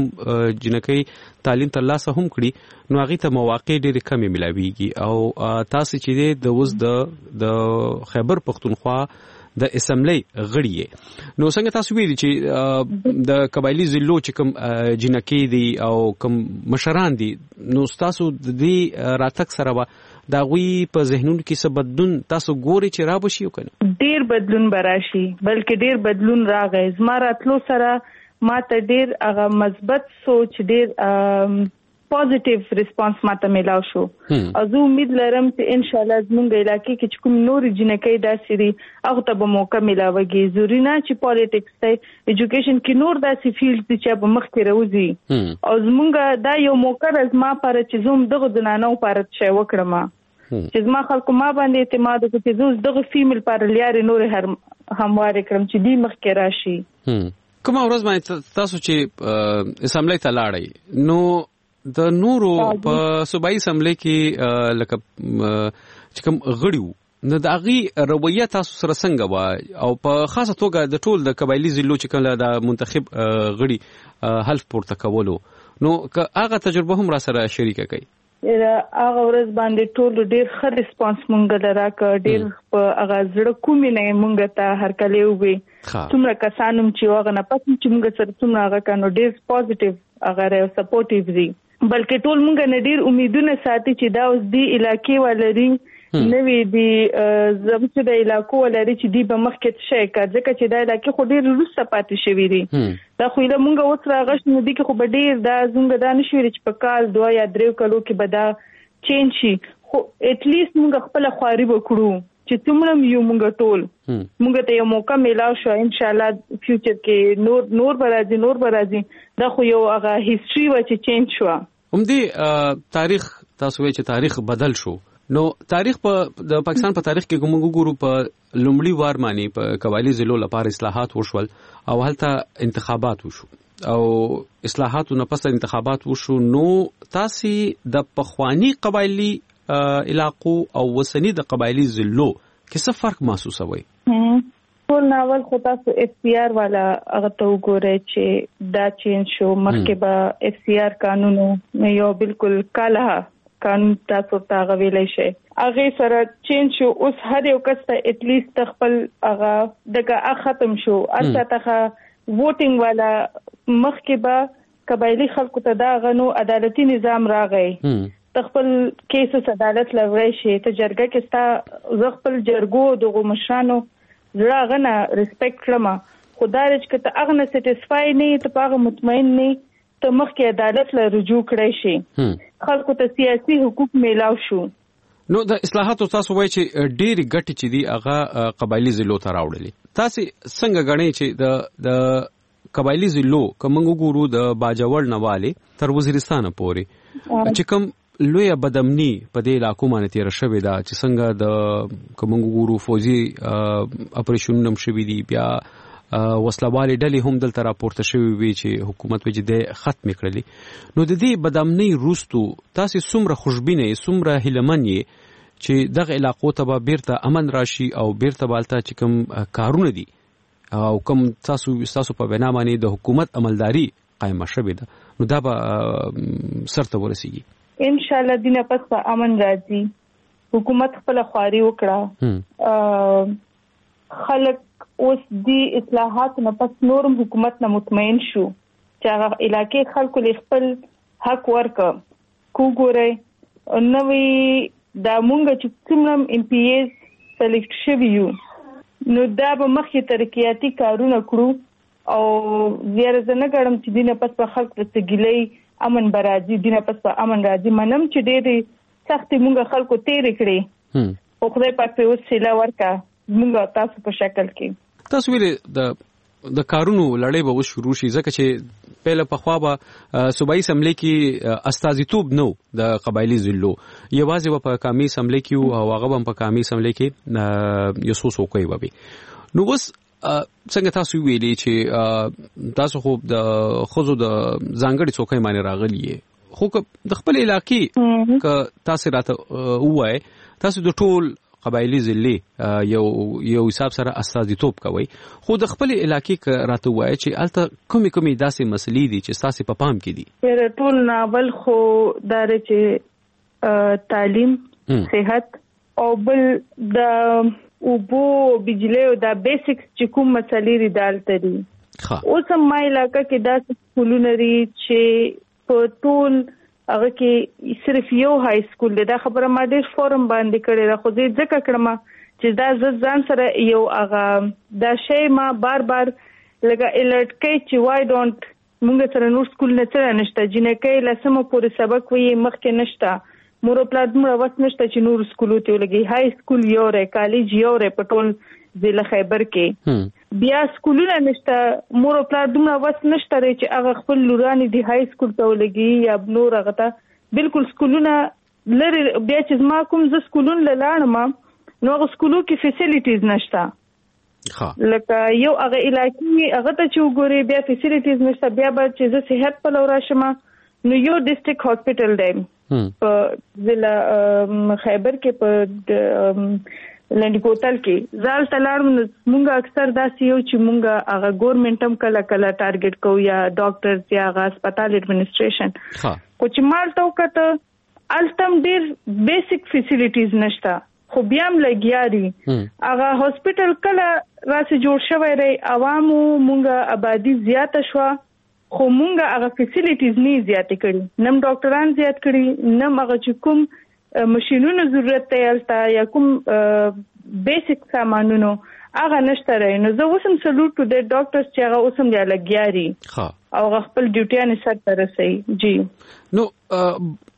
جنکې تعلیم ترلاسه هم کړي نو هغه ته مواقع ډیره کمې ملاويږي. او تاسو چې د اوس د د خیبر پختونخوا د اسمبلی غړي نو څنګه تاسو ویلي چې د قبایلی ضلعو چې کوم جنکې دي او کوم مشران دي نو تاسو د دې راتک سره دا غوي په ذهنونو کې څه بدلون تاسو ګوري چې را بشي وکنه؟ ډیر بدلون براشي، بلکې ډیر بدلون راغی. زما راتلو سره ما ته ډیر هغه مثبت سوچ، ډیر پوزټیو ریسپانس ماته ملاو شو. او زه امید لرم چې ان شاء الله زموږ علاقې کې چې کوم نور جنکې داسې دي هغه ته به موقع ملاوږي. ضروري نه چې پالیټکس ته ایجوکیشن کې نور داسې فیلډ دي چې به مخکې راوځي. او زموږ دا یو موقع زما پر چې زوم دغه زنانو پر چې وکړم چې زما خلکو ما باندې اعتماد وکړي چې زه دغه فیمیل پر لیارې نور همواره کړم چې دی مخکې راشي. کومه ورځ باندې تاسو چې اسمبلی ته لاړئ نو د نورو په صوبایي اسمبلی کې لکه چې کوم غړي نو د هغې رویه تاسو سره څنګه وه او په خاصه توګه د ټول د قبایلي ضلعو چې کله د منتخب غړي حلف پورته کولو نو هغه تجربه هم را سره شریکه کړئ؟ هغه ورځ باندې ټول ډیر ښه ریسپانس مونږ لراکه، ډیر په هغه زړه کومې نه مونږ ته هرکلی ووي. څومره کسانو چې هغه نه پاتې چې مونږ سره څومره هغه کانو ډیر پوزټیو هغه سپورټیو دي، بلکې ټول مونږ نه ډیر امیدونه ساتي چې دا اوس دی علاقې ولري نوې دی زموږ د علاقو ولري چې دی به مخکې شي کار ځکه چې دا علاقې خو ډیر وروسته پاتې شوي دي. دا خو له مونږ اوس راغښ نو دی کې خو به ډیر دا زموږ دا نشي چې په کال دوه یا درې کلو کې به دا چینج شي، خو اټ لیست مونږ خپل خواري وکړو چې څومره یو مونږ ټول مونږ ته یو موقع میلاو شو ان شاء الله فیوچر کې نور نور برازي نور برازي دا خو یو هغه هیستوري و چې چینج شو. هم دې تاریخ تاسو وایي چې تاریخ بدل شو، نو تاریخ په د پاکستان په تاریخ کې موږ ګورو په لومړی وار باندې په قبایلی ضلعو لپاره اصلاحات وشول او هلته انتخابات وشو او اصلاحاتو نه پس انتخابات وشو. نو تاسو د پخوانی قبایلی علاقو او وسنی د قبایلی ضلعو کې څه فرق محسوسوي؟ ټول ناول خو تاسو اف سی آر والا هغه ته وګورئ چې دا چینج شو. مخکې به اف سی آر قانونو یو بالکل کاله قانون تاسو ته غویلای شي، هغه سره چینج شو. اوس هر یو کس ته ات لیست خپل هغه دغه ختم شو. البته ووټینګ والا مخکې به قبایلی خلکو ته دا غنو عدالتي نظام راغی، خپل کیسز عدالت لوري شي ته جرګه کې ستا ز خپل جرګو دغه مشرانو زړه غنه ریسپیکټ کړم. خدای دې چې ته هغه نه سټیسفای نه ته هغه مطمئن نه ته مخکې عدالت له رجوع کړی شي، خلکو ته سیاسي حقوق میلاو شو. نو د اصلاحاتو تاسو وایي چې ډېری ګټې چې دي هغه قبایلی ضلعو ته راوړلې. تاسو څنګه غنئ چې د د قبایلی ضلعو کوم وګورو د باجوړ نواله تر وزیرستان پورې چې کوم لوی بدامنی په دې علاقو باندې تیر شوې ده چې څنګه د کوم وګورو فوجي اپریشنونه شوي دي، بیا وسلوالې ډلې هم دلته راپورته شوي وي چې حکومت وجې د ختم کړلې. نو د دې بدامنی روستو تاسو څومره خوشبینه څومره هیلمن یې چې دغه علاقو ته به بیرته امن راشي او بیرته بالته چې کوم کارونه دي او کوم تاسو تاسو په بنا باندې د حکومت عملداري قائمه شوې ده نو دا به سرته ورسیږي ان شاء الله دینه پس په امن راځي. حکومت خپل خواري وکړه، خلک اوس دی اصلاحات نه پس نورم حکومت نه مطمئن شو چې هغه علاقې خلکو له خپل حق ورکړه. کو ګوره نوې دا مونږ چې څومره ام پی ایز سلیکټ شوي یو نو دا به مخکې ترقیاتي کارونه کړو او زیاره زنه ګړم چې دینه پس په خلک ته ګلې امن برازي دینه پس په امن راځي. منم چې ډېرې سختې مونږ خلکو تیرې کړې او خدای پاک په اوس سیلا ورکا مونږ تاسو په شکل کې. تاسو ویلې د د کارونو لړۍ به وشو شي ځکه چې پهله په خوا به صوبایي اسمبلی کې استازیتوب نو د قبایلی ضلعو یوازې په قومي اسمبلی کې او هغه هم په قومي اسمبلی کې یو څو څوکۍ وبي. نو اوس څنګه تاسو ویلې چې تاسو خو د خوځو د ځانګړي څوکۍ باندې راغلی خو د خپل علاقې ک تاسو راته وای تاسو د ټول قبایلی ضلع یو یو حساب سره استازیتوب کوي، خو د خپل علاقې ک راته وای چې الته کومي کومي داسې مسلې دي چې تاسو په پام کې دي؟ تر ټول ناول خو دار چې تعلیم، صحت او بل د اوبو بجلی او دا بیسکس چې کوم مسلې لري دالته دي. اوس هم ما علاقه کې دا سکولونه لري چې په ټول هغه کې صرف یو های سکول دی. دا خبره ما ډېر فورم باندې کړې ده خو زه ځکه کړم چې دا زه ځان سره یو هغه دا شی ما بار بار لکه الرټ کوي چې وای ډونټ مونږ سره نور سکول نه څه نشته، جنکې لسمه پورې سبق وي مخکې نشته، مور پلار دومره وخت نشته چې نور سکولو ته لګي. های سکول یو ری کالج یو ری په ټول ضلع خیبر کې بیا سکولونه نشته، مور پلار دومره وخت نشته چې هغه خپل لورانې دی های سکول ته لګي یا نور هغه ته بالکل سکولونه لري. بیا چې ما کوم ز سکولونه لاړم نو هغه سکولو کې فیسیلیټیز نشته، لکه یو هغه علاقې هغه ته چې وګوري بیا فیسیلیټیز نشته. بیا به چې زه صحت په لور راشم نو یو ډیسټریکټ هاسپټل دی په ضلع خیبر کې په لنډ کوتل کې زال تلاړم. مونږه اکثر داسې یو چې مونږه هغه ګورنمنټ هم کله کله ټارګټ کوو یا ډاکټرز یا هغه هسپتال اډمنسټریشن، خو چې مالته وکړه التم ډېر بیسیک فیسیلیټیز نشته خو بیا هم لګیا دي. هغه هاسپټل کله راسې جوړ شوی دی، عوامو مونږه آبادي زیاته شوه خو مونږه هغه فیسیلیټیز نه زیاتې کړي، نم ډاکټران زیات کړي، نم هغه چې کوم ماشینونو ضرورت دی الته یا کوم بیسیک سامانونو هغه نشته رہی. نو زه اوس هم سلوټ ټو د ډاکټرز چې هغه اوس هم لګیا دي او هغه خپل ډیوټیانې سرته رسوي. جی نو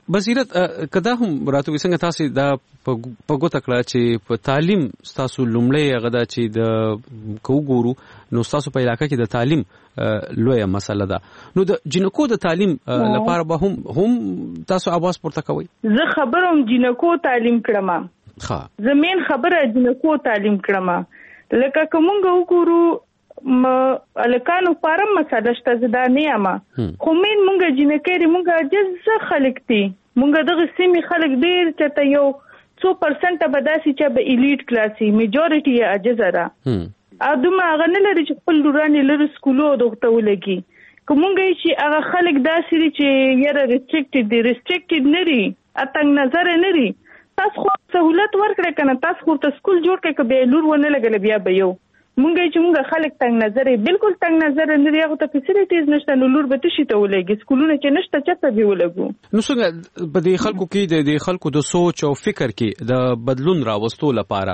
بصیرت کدا هم راته وسنګ تاسو دا په ګوته کړه چې په تعلیم تاسو لومړی غدا چې د کو ګورو نو تاسو په علاقې کې د تعلیم لویه مسله ده نو د جنکو د تعلیم لپاره به هم هم تاسو اواز پورته کوئ. زه خبروم جنکو تعلیم کړم ها زمين خبره جنکو تعلیم کړم لکه کومه وګورو م الکانو فارم مساله شته زدا نه یما خو مين مونږه جنکې مونږه جز خلک دي مونږه دغه سیمه خلک ډیر چته یو څو پرسنټ به داسي چې به الیټ کلاسي میجورټي یې اجزره ا دومره غنه لري چې خپل ډوراني لري سکولو دغه ولګي کومږه چې هغه خلک داسي چې یره ریستریکټډ دي ریستریکټډ نری اتنګ نظر نری تاسو خو سہولت ورکړه کنه تاسو خو ته سکول جوړ کړئ کبه لور ونه لګل بیا به یو مونږ چې مونږ خلک تنگ نظر بالکل تنگ نظر نه لري هغه ته فیسیلیټیز نشته نو لور به تشي ته ولګي سکولونه چې نشته چاته دی ولګو نو څنګه په دې خلکو کې د خلکو د سوچ او فکر کې د بدلون راوستو لپاره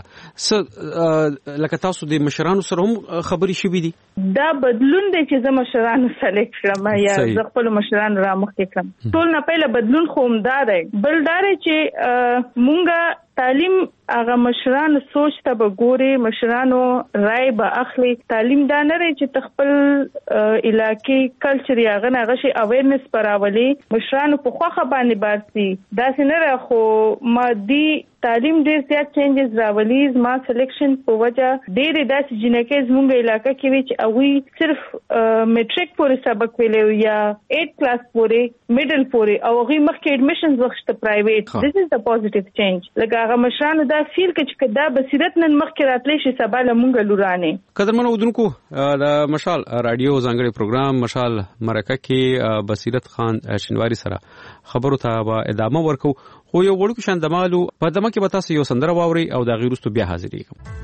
س لکه تاسو د مشرانو سره هم خبري شوې دي دا بدلون دی چې زما مشرانو سلیکټ کړم یا زه خپل مشرانو را مخ کړم ټول نه پهله بدلون خوم دار بل دار چې مونږه تعلیم هغه مشرانو سوچ ته به ګوري مشرانو رائے به اخلي تعلیم دا نه لري چې خپل علاقې کلچر یا غنه غشي اویرنس پراولي مشرانو په خوخه باندې باسي دا څنګه خو مادي تعلیم ډیر زیات چینجز راولي ما سلیکشن په وجه ډیر داسې جنکې زموږ علاقې کې وچ اوی صرف میټریک پورې سبق ویلو یا ایټ کلاس پورې میډل پورې او غي مخکې اډمیشنز وخت پرایویټ this is the positive change لکه هغه مشرانو دا فیل کې چې دا بصیرت نن مخکې راتلی شي سبا لمونږ لورانه قدرمنو ودونکو د مشال رادیو ځانګړي پروګرام مشال مرکه کې بصیرت خان شینواری سره خبرو ته به ادامه ورکو خو یو وړوکی شان دمالو په دمه کې به تاسو یو سندره واوري او دا غیرستو بیا حاضرېږم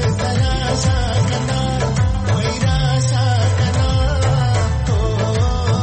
Oh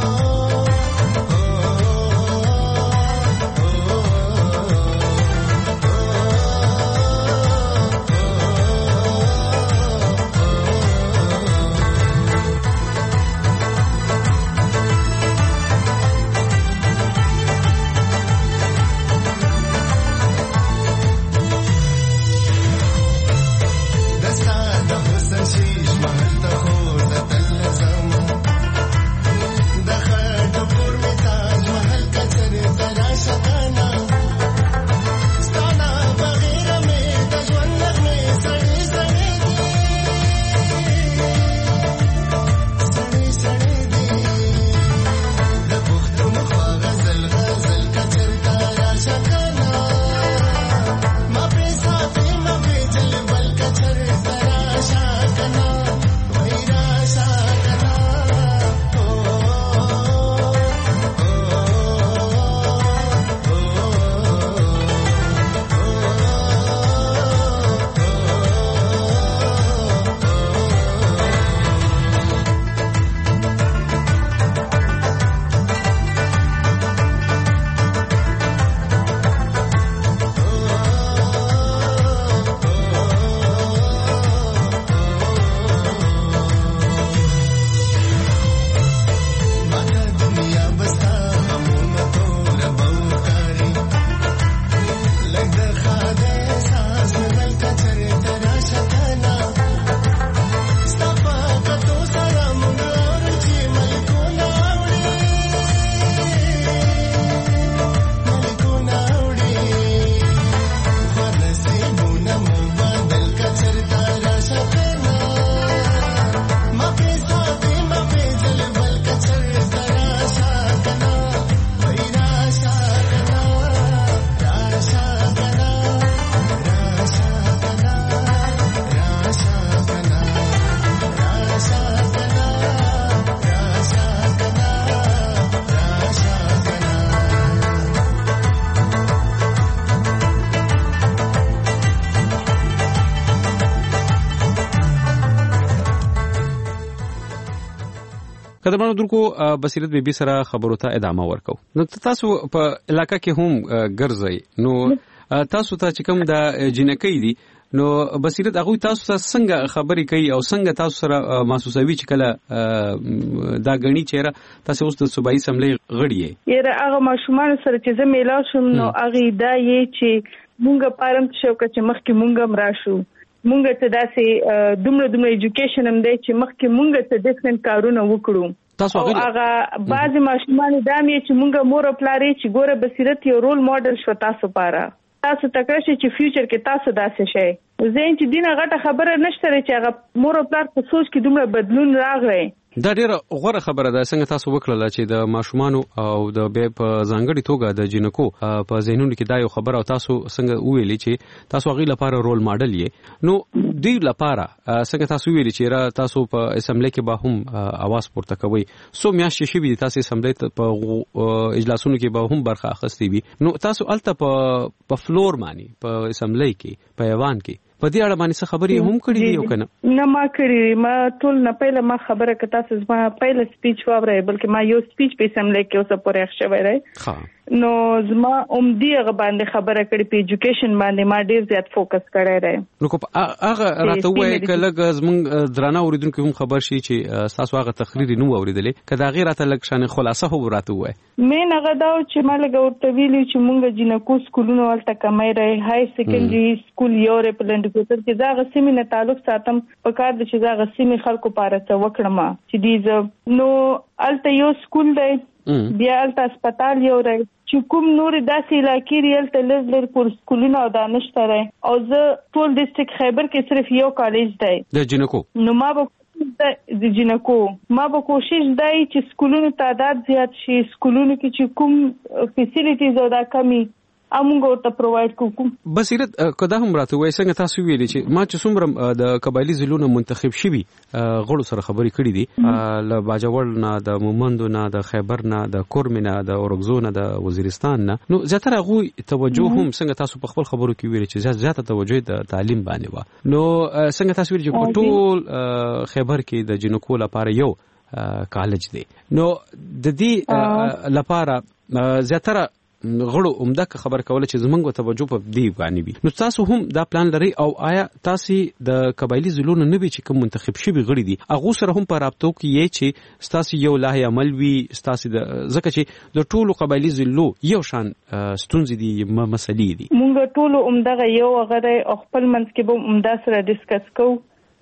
قدرمنو درکو بصیرت بیبي سره خبرو ته ادامه ورکو. نو تاسو په علاقې کې هم ګرځئ، نو تاسو ته چې کوم د جنکۍ دي نو بصیرت هغه تاسو سره څنګه خبرې کوي او څنګه تاسو سره محسوسوي چې کله دا غني چیرې تاسو اوس د صوبایي سملې غړي یې یره هغه ماشومان سره چې زه میلا شم نو هغه دا یې چې مونږه پارم شوکه چې مخکې مونږه مراشو مونږ ته داسې دومره دومره ایجوکیشن هم دی چې مخکې مونږ ته ډیفرنٹ کارونه وکړو. تاسو هغه بعضی ماشومان دا مې چې مونږه مور پلارې چې ګوره بصیرت یو رول ماډل شو تاسو لپاره، تاسو تکړه شئ چې فیوچر کې تاسو داسې شئ. زین چې دینه غټه خبره نشته چې هغه مور او پلار په سوچ کې دومره بدلون راغلی. دا ډیره غوړه خبره ده څنګه تاسو وکړه چې د ماشومانو او د به په ځانګړي توګه د جنکو په ذهنونو کې دا یو خبره او تاسو څنګه ویلي چې تاسو هغه لپاره رول ماډل یې. نو دوی لپاره څنګه تاسو ویلي چې را تاسو په اسمبلی کې به هم आवाज پورته کوي، سو میاشتې شي به تاسو اسمبلی ته په اجلاسونو کې به هم برخه اخستې وي، نو تاسو الته په په فلور باندې په اسمبلی کې په ایوان کې په دې اړه باندې څه خبرې هم کړې دي او کنه؟ نه ما کړې، ما ټول نه پهله ما خبره کړه تاسو زما پهله سپیچ واورئ بلکې ما یو سپیچ په سملې کې اوسه پورې اخښوي راي. ها نو زما اومدي هغه باندې خبره کړې په ایجوکیشن باندې ما ډیر زیات فوکس کړی راي. نو کو هغه راته وایي ک لګ زمون درانه اوریدونکو هم خبر شي چې تاسو هغه تقریر نه اوریدلې کدا غیر راته لګ شان خلاصه هو راته وایي. مې نه غدا چې ما لګ ورته ویلي چې مونږ جنکو سکولونو ولته کمای راي، های سیکنډري سکول یو ریپلنټ کوتر کې دا غسیمه نه تعلق ساتم په کار د چې دا غسیمه خلکو پاره ته وکړم چې دې نو الته یو سکول دی بیا الته هسپتال یو دی چې کوم نور داسې علاقې ریل ته لږ لږ پر سکولونه او دانش ترې او زه ټول ډیسټریکټ خیبر کې صرف یو کالج دی د جنکو. نو ما به د جنکو ما به کوشش دی چې سکولونو تعداد زیات شي، سکولونو کې چې کوم فیسیلیټیز او دا کمی امونږ ورته پرووایډ کوو. بصیرت کدا هم راته وایي څنګه تاسو ویلي چې ما چې څومره د قبایلی ضلعونو منتخب شوي غړو سره خبرې کړې دي له باجوړ نه د مومندو نه د خیبر نه د کورم نه د اورګزو نه د وزیرستان نه، نو زیاتره هغوی توجه هم څنګه تاسو په خپل خبرو کې ویلي چې زیات زیاته توجه د تعلیم باندې و. نو څنګه تاسو ویلي چې په ټول خیبر کې د جنکو لپاره یو کالج دی، نو د دې لپاره زیاتره غړو عمده خبر کوله چې زمونږ توجه په دې باندې وي. نو تاسو هم دا پلان لري او آیا تاسو د قبایلی ضلعونو نه وی چې کوم منتخب شوي غړي دي هغه سره هم په رابطو کې یې چې تاسو یو لایحه عمل وي تاسو د ځکه چې د ټولو قبایلی ضلعو یو شان ستونزې دي مسلې دي؟ مونږ ټولو عمده یو غره خپل منځ کې به عمده سره ډیسکس کوو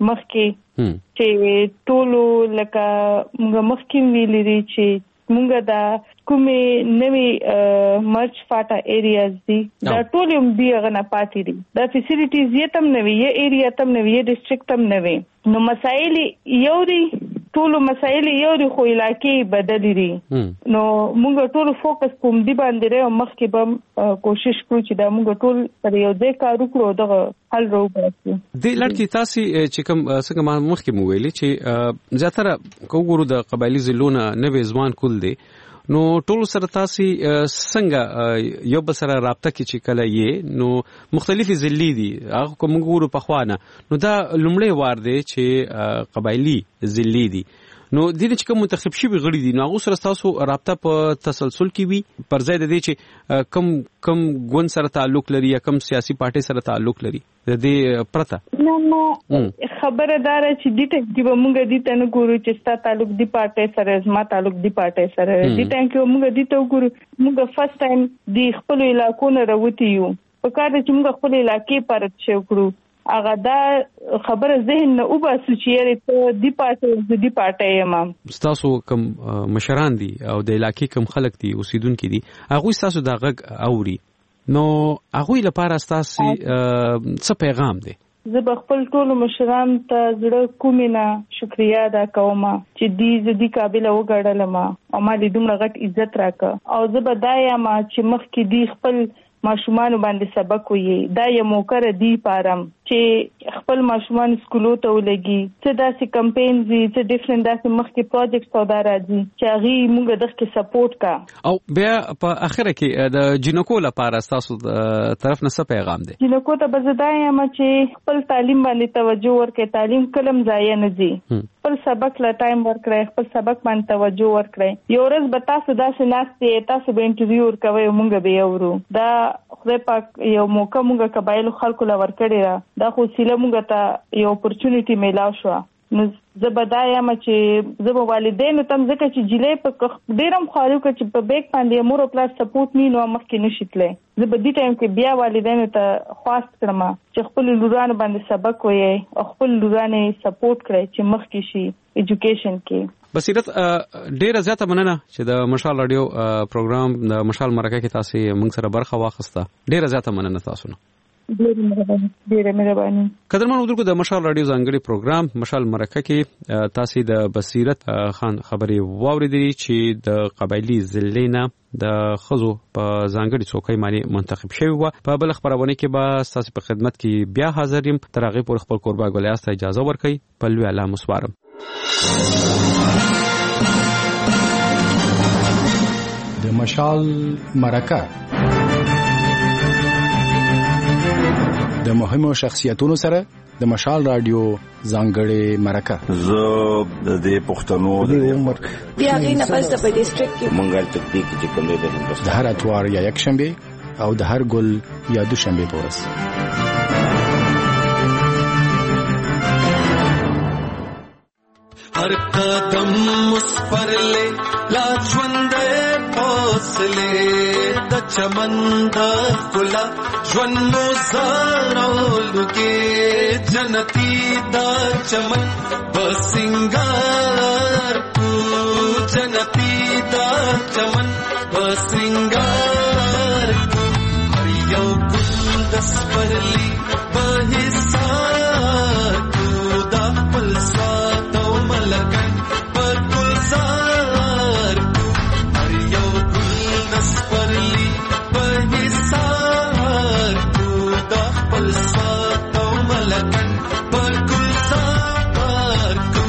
مخکې چې ټولو لکه مونږ مخکې ویلي چې مونږ دا کومې نوې مرچ فاټا ایریاز دي دا ټول هم دی غنه پاتې دي، دا فیسیلیټیز یې تم نوې یې ایریا تم نوې یې ډیسټریکټ تم نوې، نو مسایل یو دي ټول مسایل یو دي خو علاقې بدلې دي. نو مونږ ټول فوکس کوم دی باندې لري او مخکې به کوشش کوو چې دا مونږ ټول سره یو ځای کار وکړو دغه حل راوباسو. د لړکی تاسو چې کوم څنګه ما مخکې مو ویلي چې زیاتره کوګورو د قبایلی ضلعونه نوې ځوان کول دي، نو ټول سره تاسو څنګه یو بل سره رابطه کې چې کله یې نو مختلفي ضلعې دي هغه کوم ګورو په خوانه، نو دا لومړی وار دی چې قبایلی ضلعې دي، نو د دې چې کوم منتخب شوي غړي دي نو هغه سره تاسو رابطه په تسلسل کې وي پر ځای د دې چې کم کم ګوند سره تعلق لري یا کم سیاسي پارټي سره تعلق لري د دې پرته. نو نو خبردار چې دې ته چې موږ دې ته نه ګورو چې ستا تعلق دی پارټي سره زما تعلق دی پارټي سره دې ته کې موږ دې ته ګورو موږ فرست ټایم د خپل علاقو نه راوتی یو په کار چې موږ خپل علاقې پرد شو کړو هغه دا خبره ذهن نه وباسو چې ته دی پارټي دی پارټي یم. تاسو کوم مشران دي او د علاقې کوم خلک دي اوسیدونکو دي هغه تاسو دا غږ اوري، نو هغه لپاره تاسو څه پیغام دی؟ زه به خپل ټول مشران ته زړه کومینه شکریا ادا کوم چې دې زدي قابل وګړلم او ما دې دومره غټ عزت راکړه او زه به دا یم چې مخکې دې خپل ماشومان باندې سبق وي دا یو موکر دی پارم چې خپل ماشومان سکولو ته ولګي څه داسې کمپاین دي څه ډیفرنٹ داسې مخکې پروجیکټ او دارا دي چې هغه موږ دغه سپورټ کا. او بیا په اخره کې د جنکو لپاره تاسو طرف نه څه پیغام دی؟ جنکو ته بزدای یم چې خپل تعلیم باندې توجه ورکړي، تعلیم کلم ضایع نه دي، خپل سبق لا ټایم ورکړئ، خپل سبق باندې توجه ورکړئ. یو ورځ به تاسو داسې ناستې، تاسو به انټرویو ورکوئ او مونږ به یې اورو. دا خدای پاک یو موقع مونږ قبایلو خلکو له ورکړې ده، دا خو وسیله مونږ ته یو اپورچونټي میلاو شوه. نو زه به دا یم چې زه به والدینو ته ځکه چې جیلې په ډېر هم خواري وکړه چې په بیک باندې مور او پلار سپورټ نه نو مخکې نشي تللی. زه به دې ټایم کې بیا والدینو ته خواست کړم چې خپل لورانو باندې سبق وایي او خپل لورانې سپورټ کړي چې مخکې شي ایجوکیشن کې. بصیرت ډیره زیاته مننه چې د مشال رادیو پروګرام د مشال مرکه کې تاسو موږ سره برخه واخیسته. ډیره زیاته مننه تاسو نه. ډیره مهرباني ډیره مهرباني. قدرمن اردوونکو د مشال رادیو ځانګړي پروګرام مشال مرکه کې تاسو د بصیرت خان خبرې واوریدلې چې د قبایلی ضلعینا د خزو په ځانګړي څوکۍ باندې منتخب شوی و. په بل خبرونه کې به تاسو په خدمت کې بیا حاضر یم. تر هغه پورې خپل قربا ګولیاس ته اجازه ورکړئ. په لوی الله مسوارم. د مشال مرکه د مهمو شخصیتونو سره د مشال رادیو ځانګړي مرکه. زه د دې پښتنو د عمر بیا غي نه پس په ډیسټریکټ کې منګل تکتیک چې کوم دی د هندوستان د هر اتوار یا یک شنبه او د هر ګل یا دو شنبه پورس. हर कदम उस पर ले लाजवंदे हौसले द चमंद फुला ज्वन्नो ज़ारोलुगे जनती द चमन बसिंगार तू जनती द चमन बसिंगार तू हर यौ गुलदस पर ली बहिसार तू द पलसा लकन पर गुलजार हर यौ गुलदस पर ली बहिसार तू दा पलसा तो मलकन पर गुलजार तू.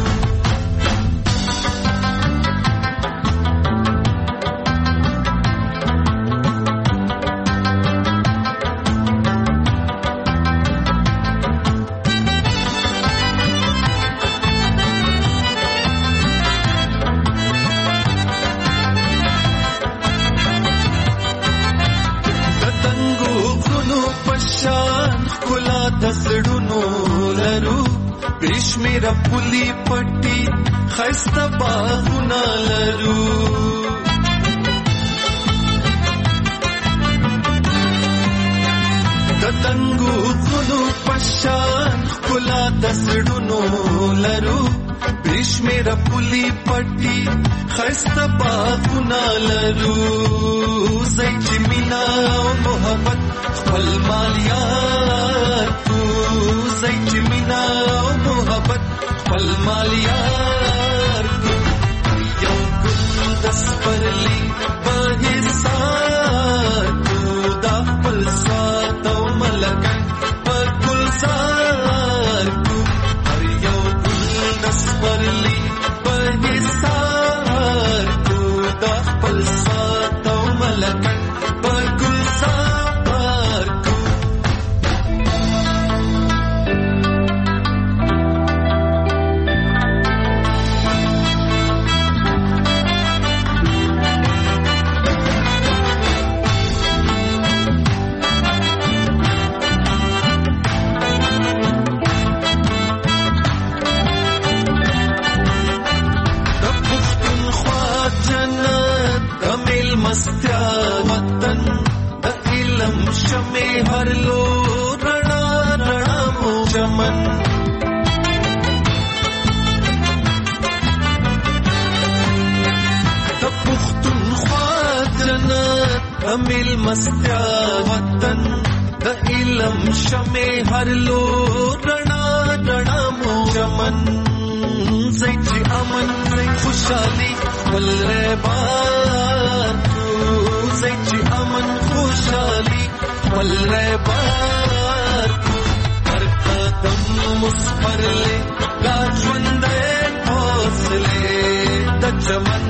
दसडुनो लरू बिश्मीरा पुली पट्टी खस्ता बाहुना लरू दतंगू कुनु पशान कुला दसडुनो लरू बिश्मीरा पुली पट्टी खस्ता बाहुना लरू सच्ची मीना मोहब्बत खपल मालियार तू सच्ची मीना मोहब्बत खपल मालियार तू यौ गुलदस पर ली बहिसार तू दा पलसा तो मलकन पर गुलजार तू हर यौ गुलदस पर ली बहिसार तू दा पलसा तो मलकन पर गुलजार. शमे हर लो रणा रणा मो चमन द पुख्तूनख्वा जन्नत अमिल मस्त्या वतन द इलम शमे हर लो रणा रणा मो चमन ज़ैची अमन खुशाली वल रेबार तू ज़ैची अमन खुशाली वल रेबार हर कदम मुस पर ले लाजवंदे हौसले द चमन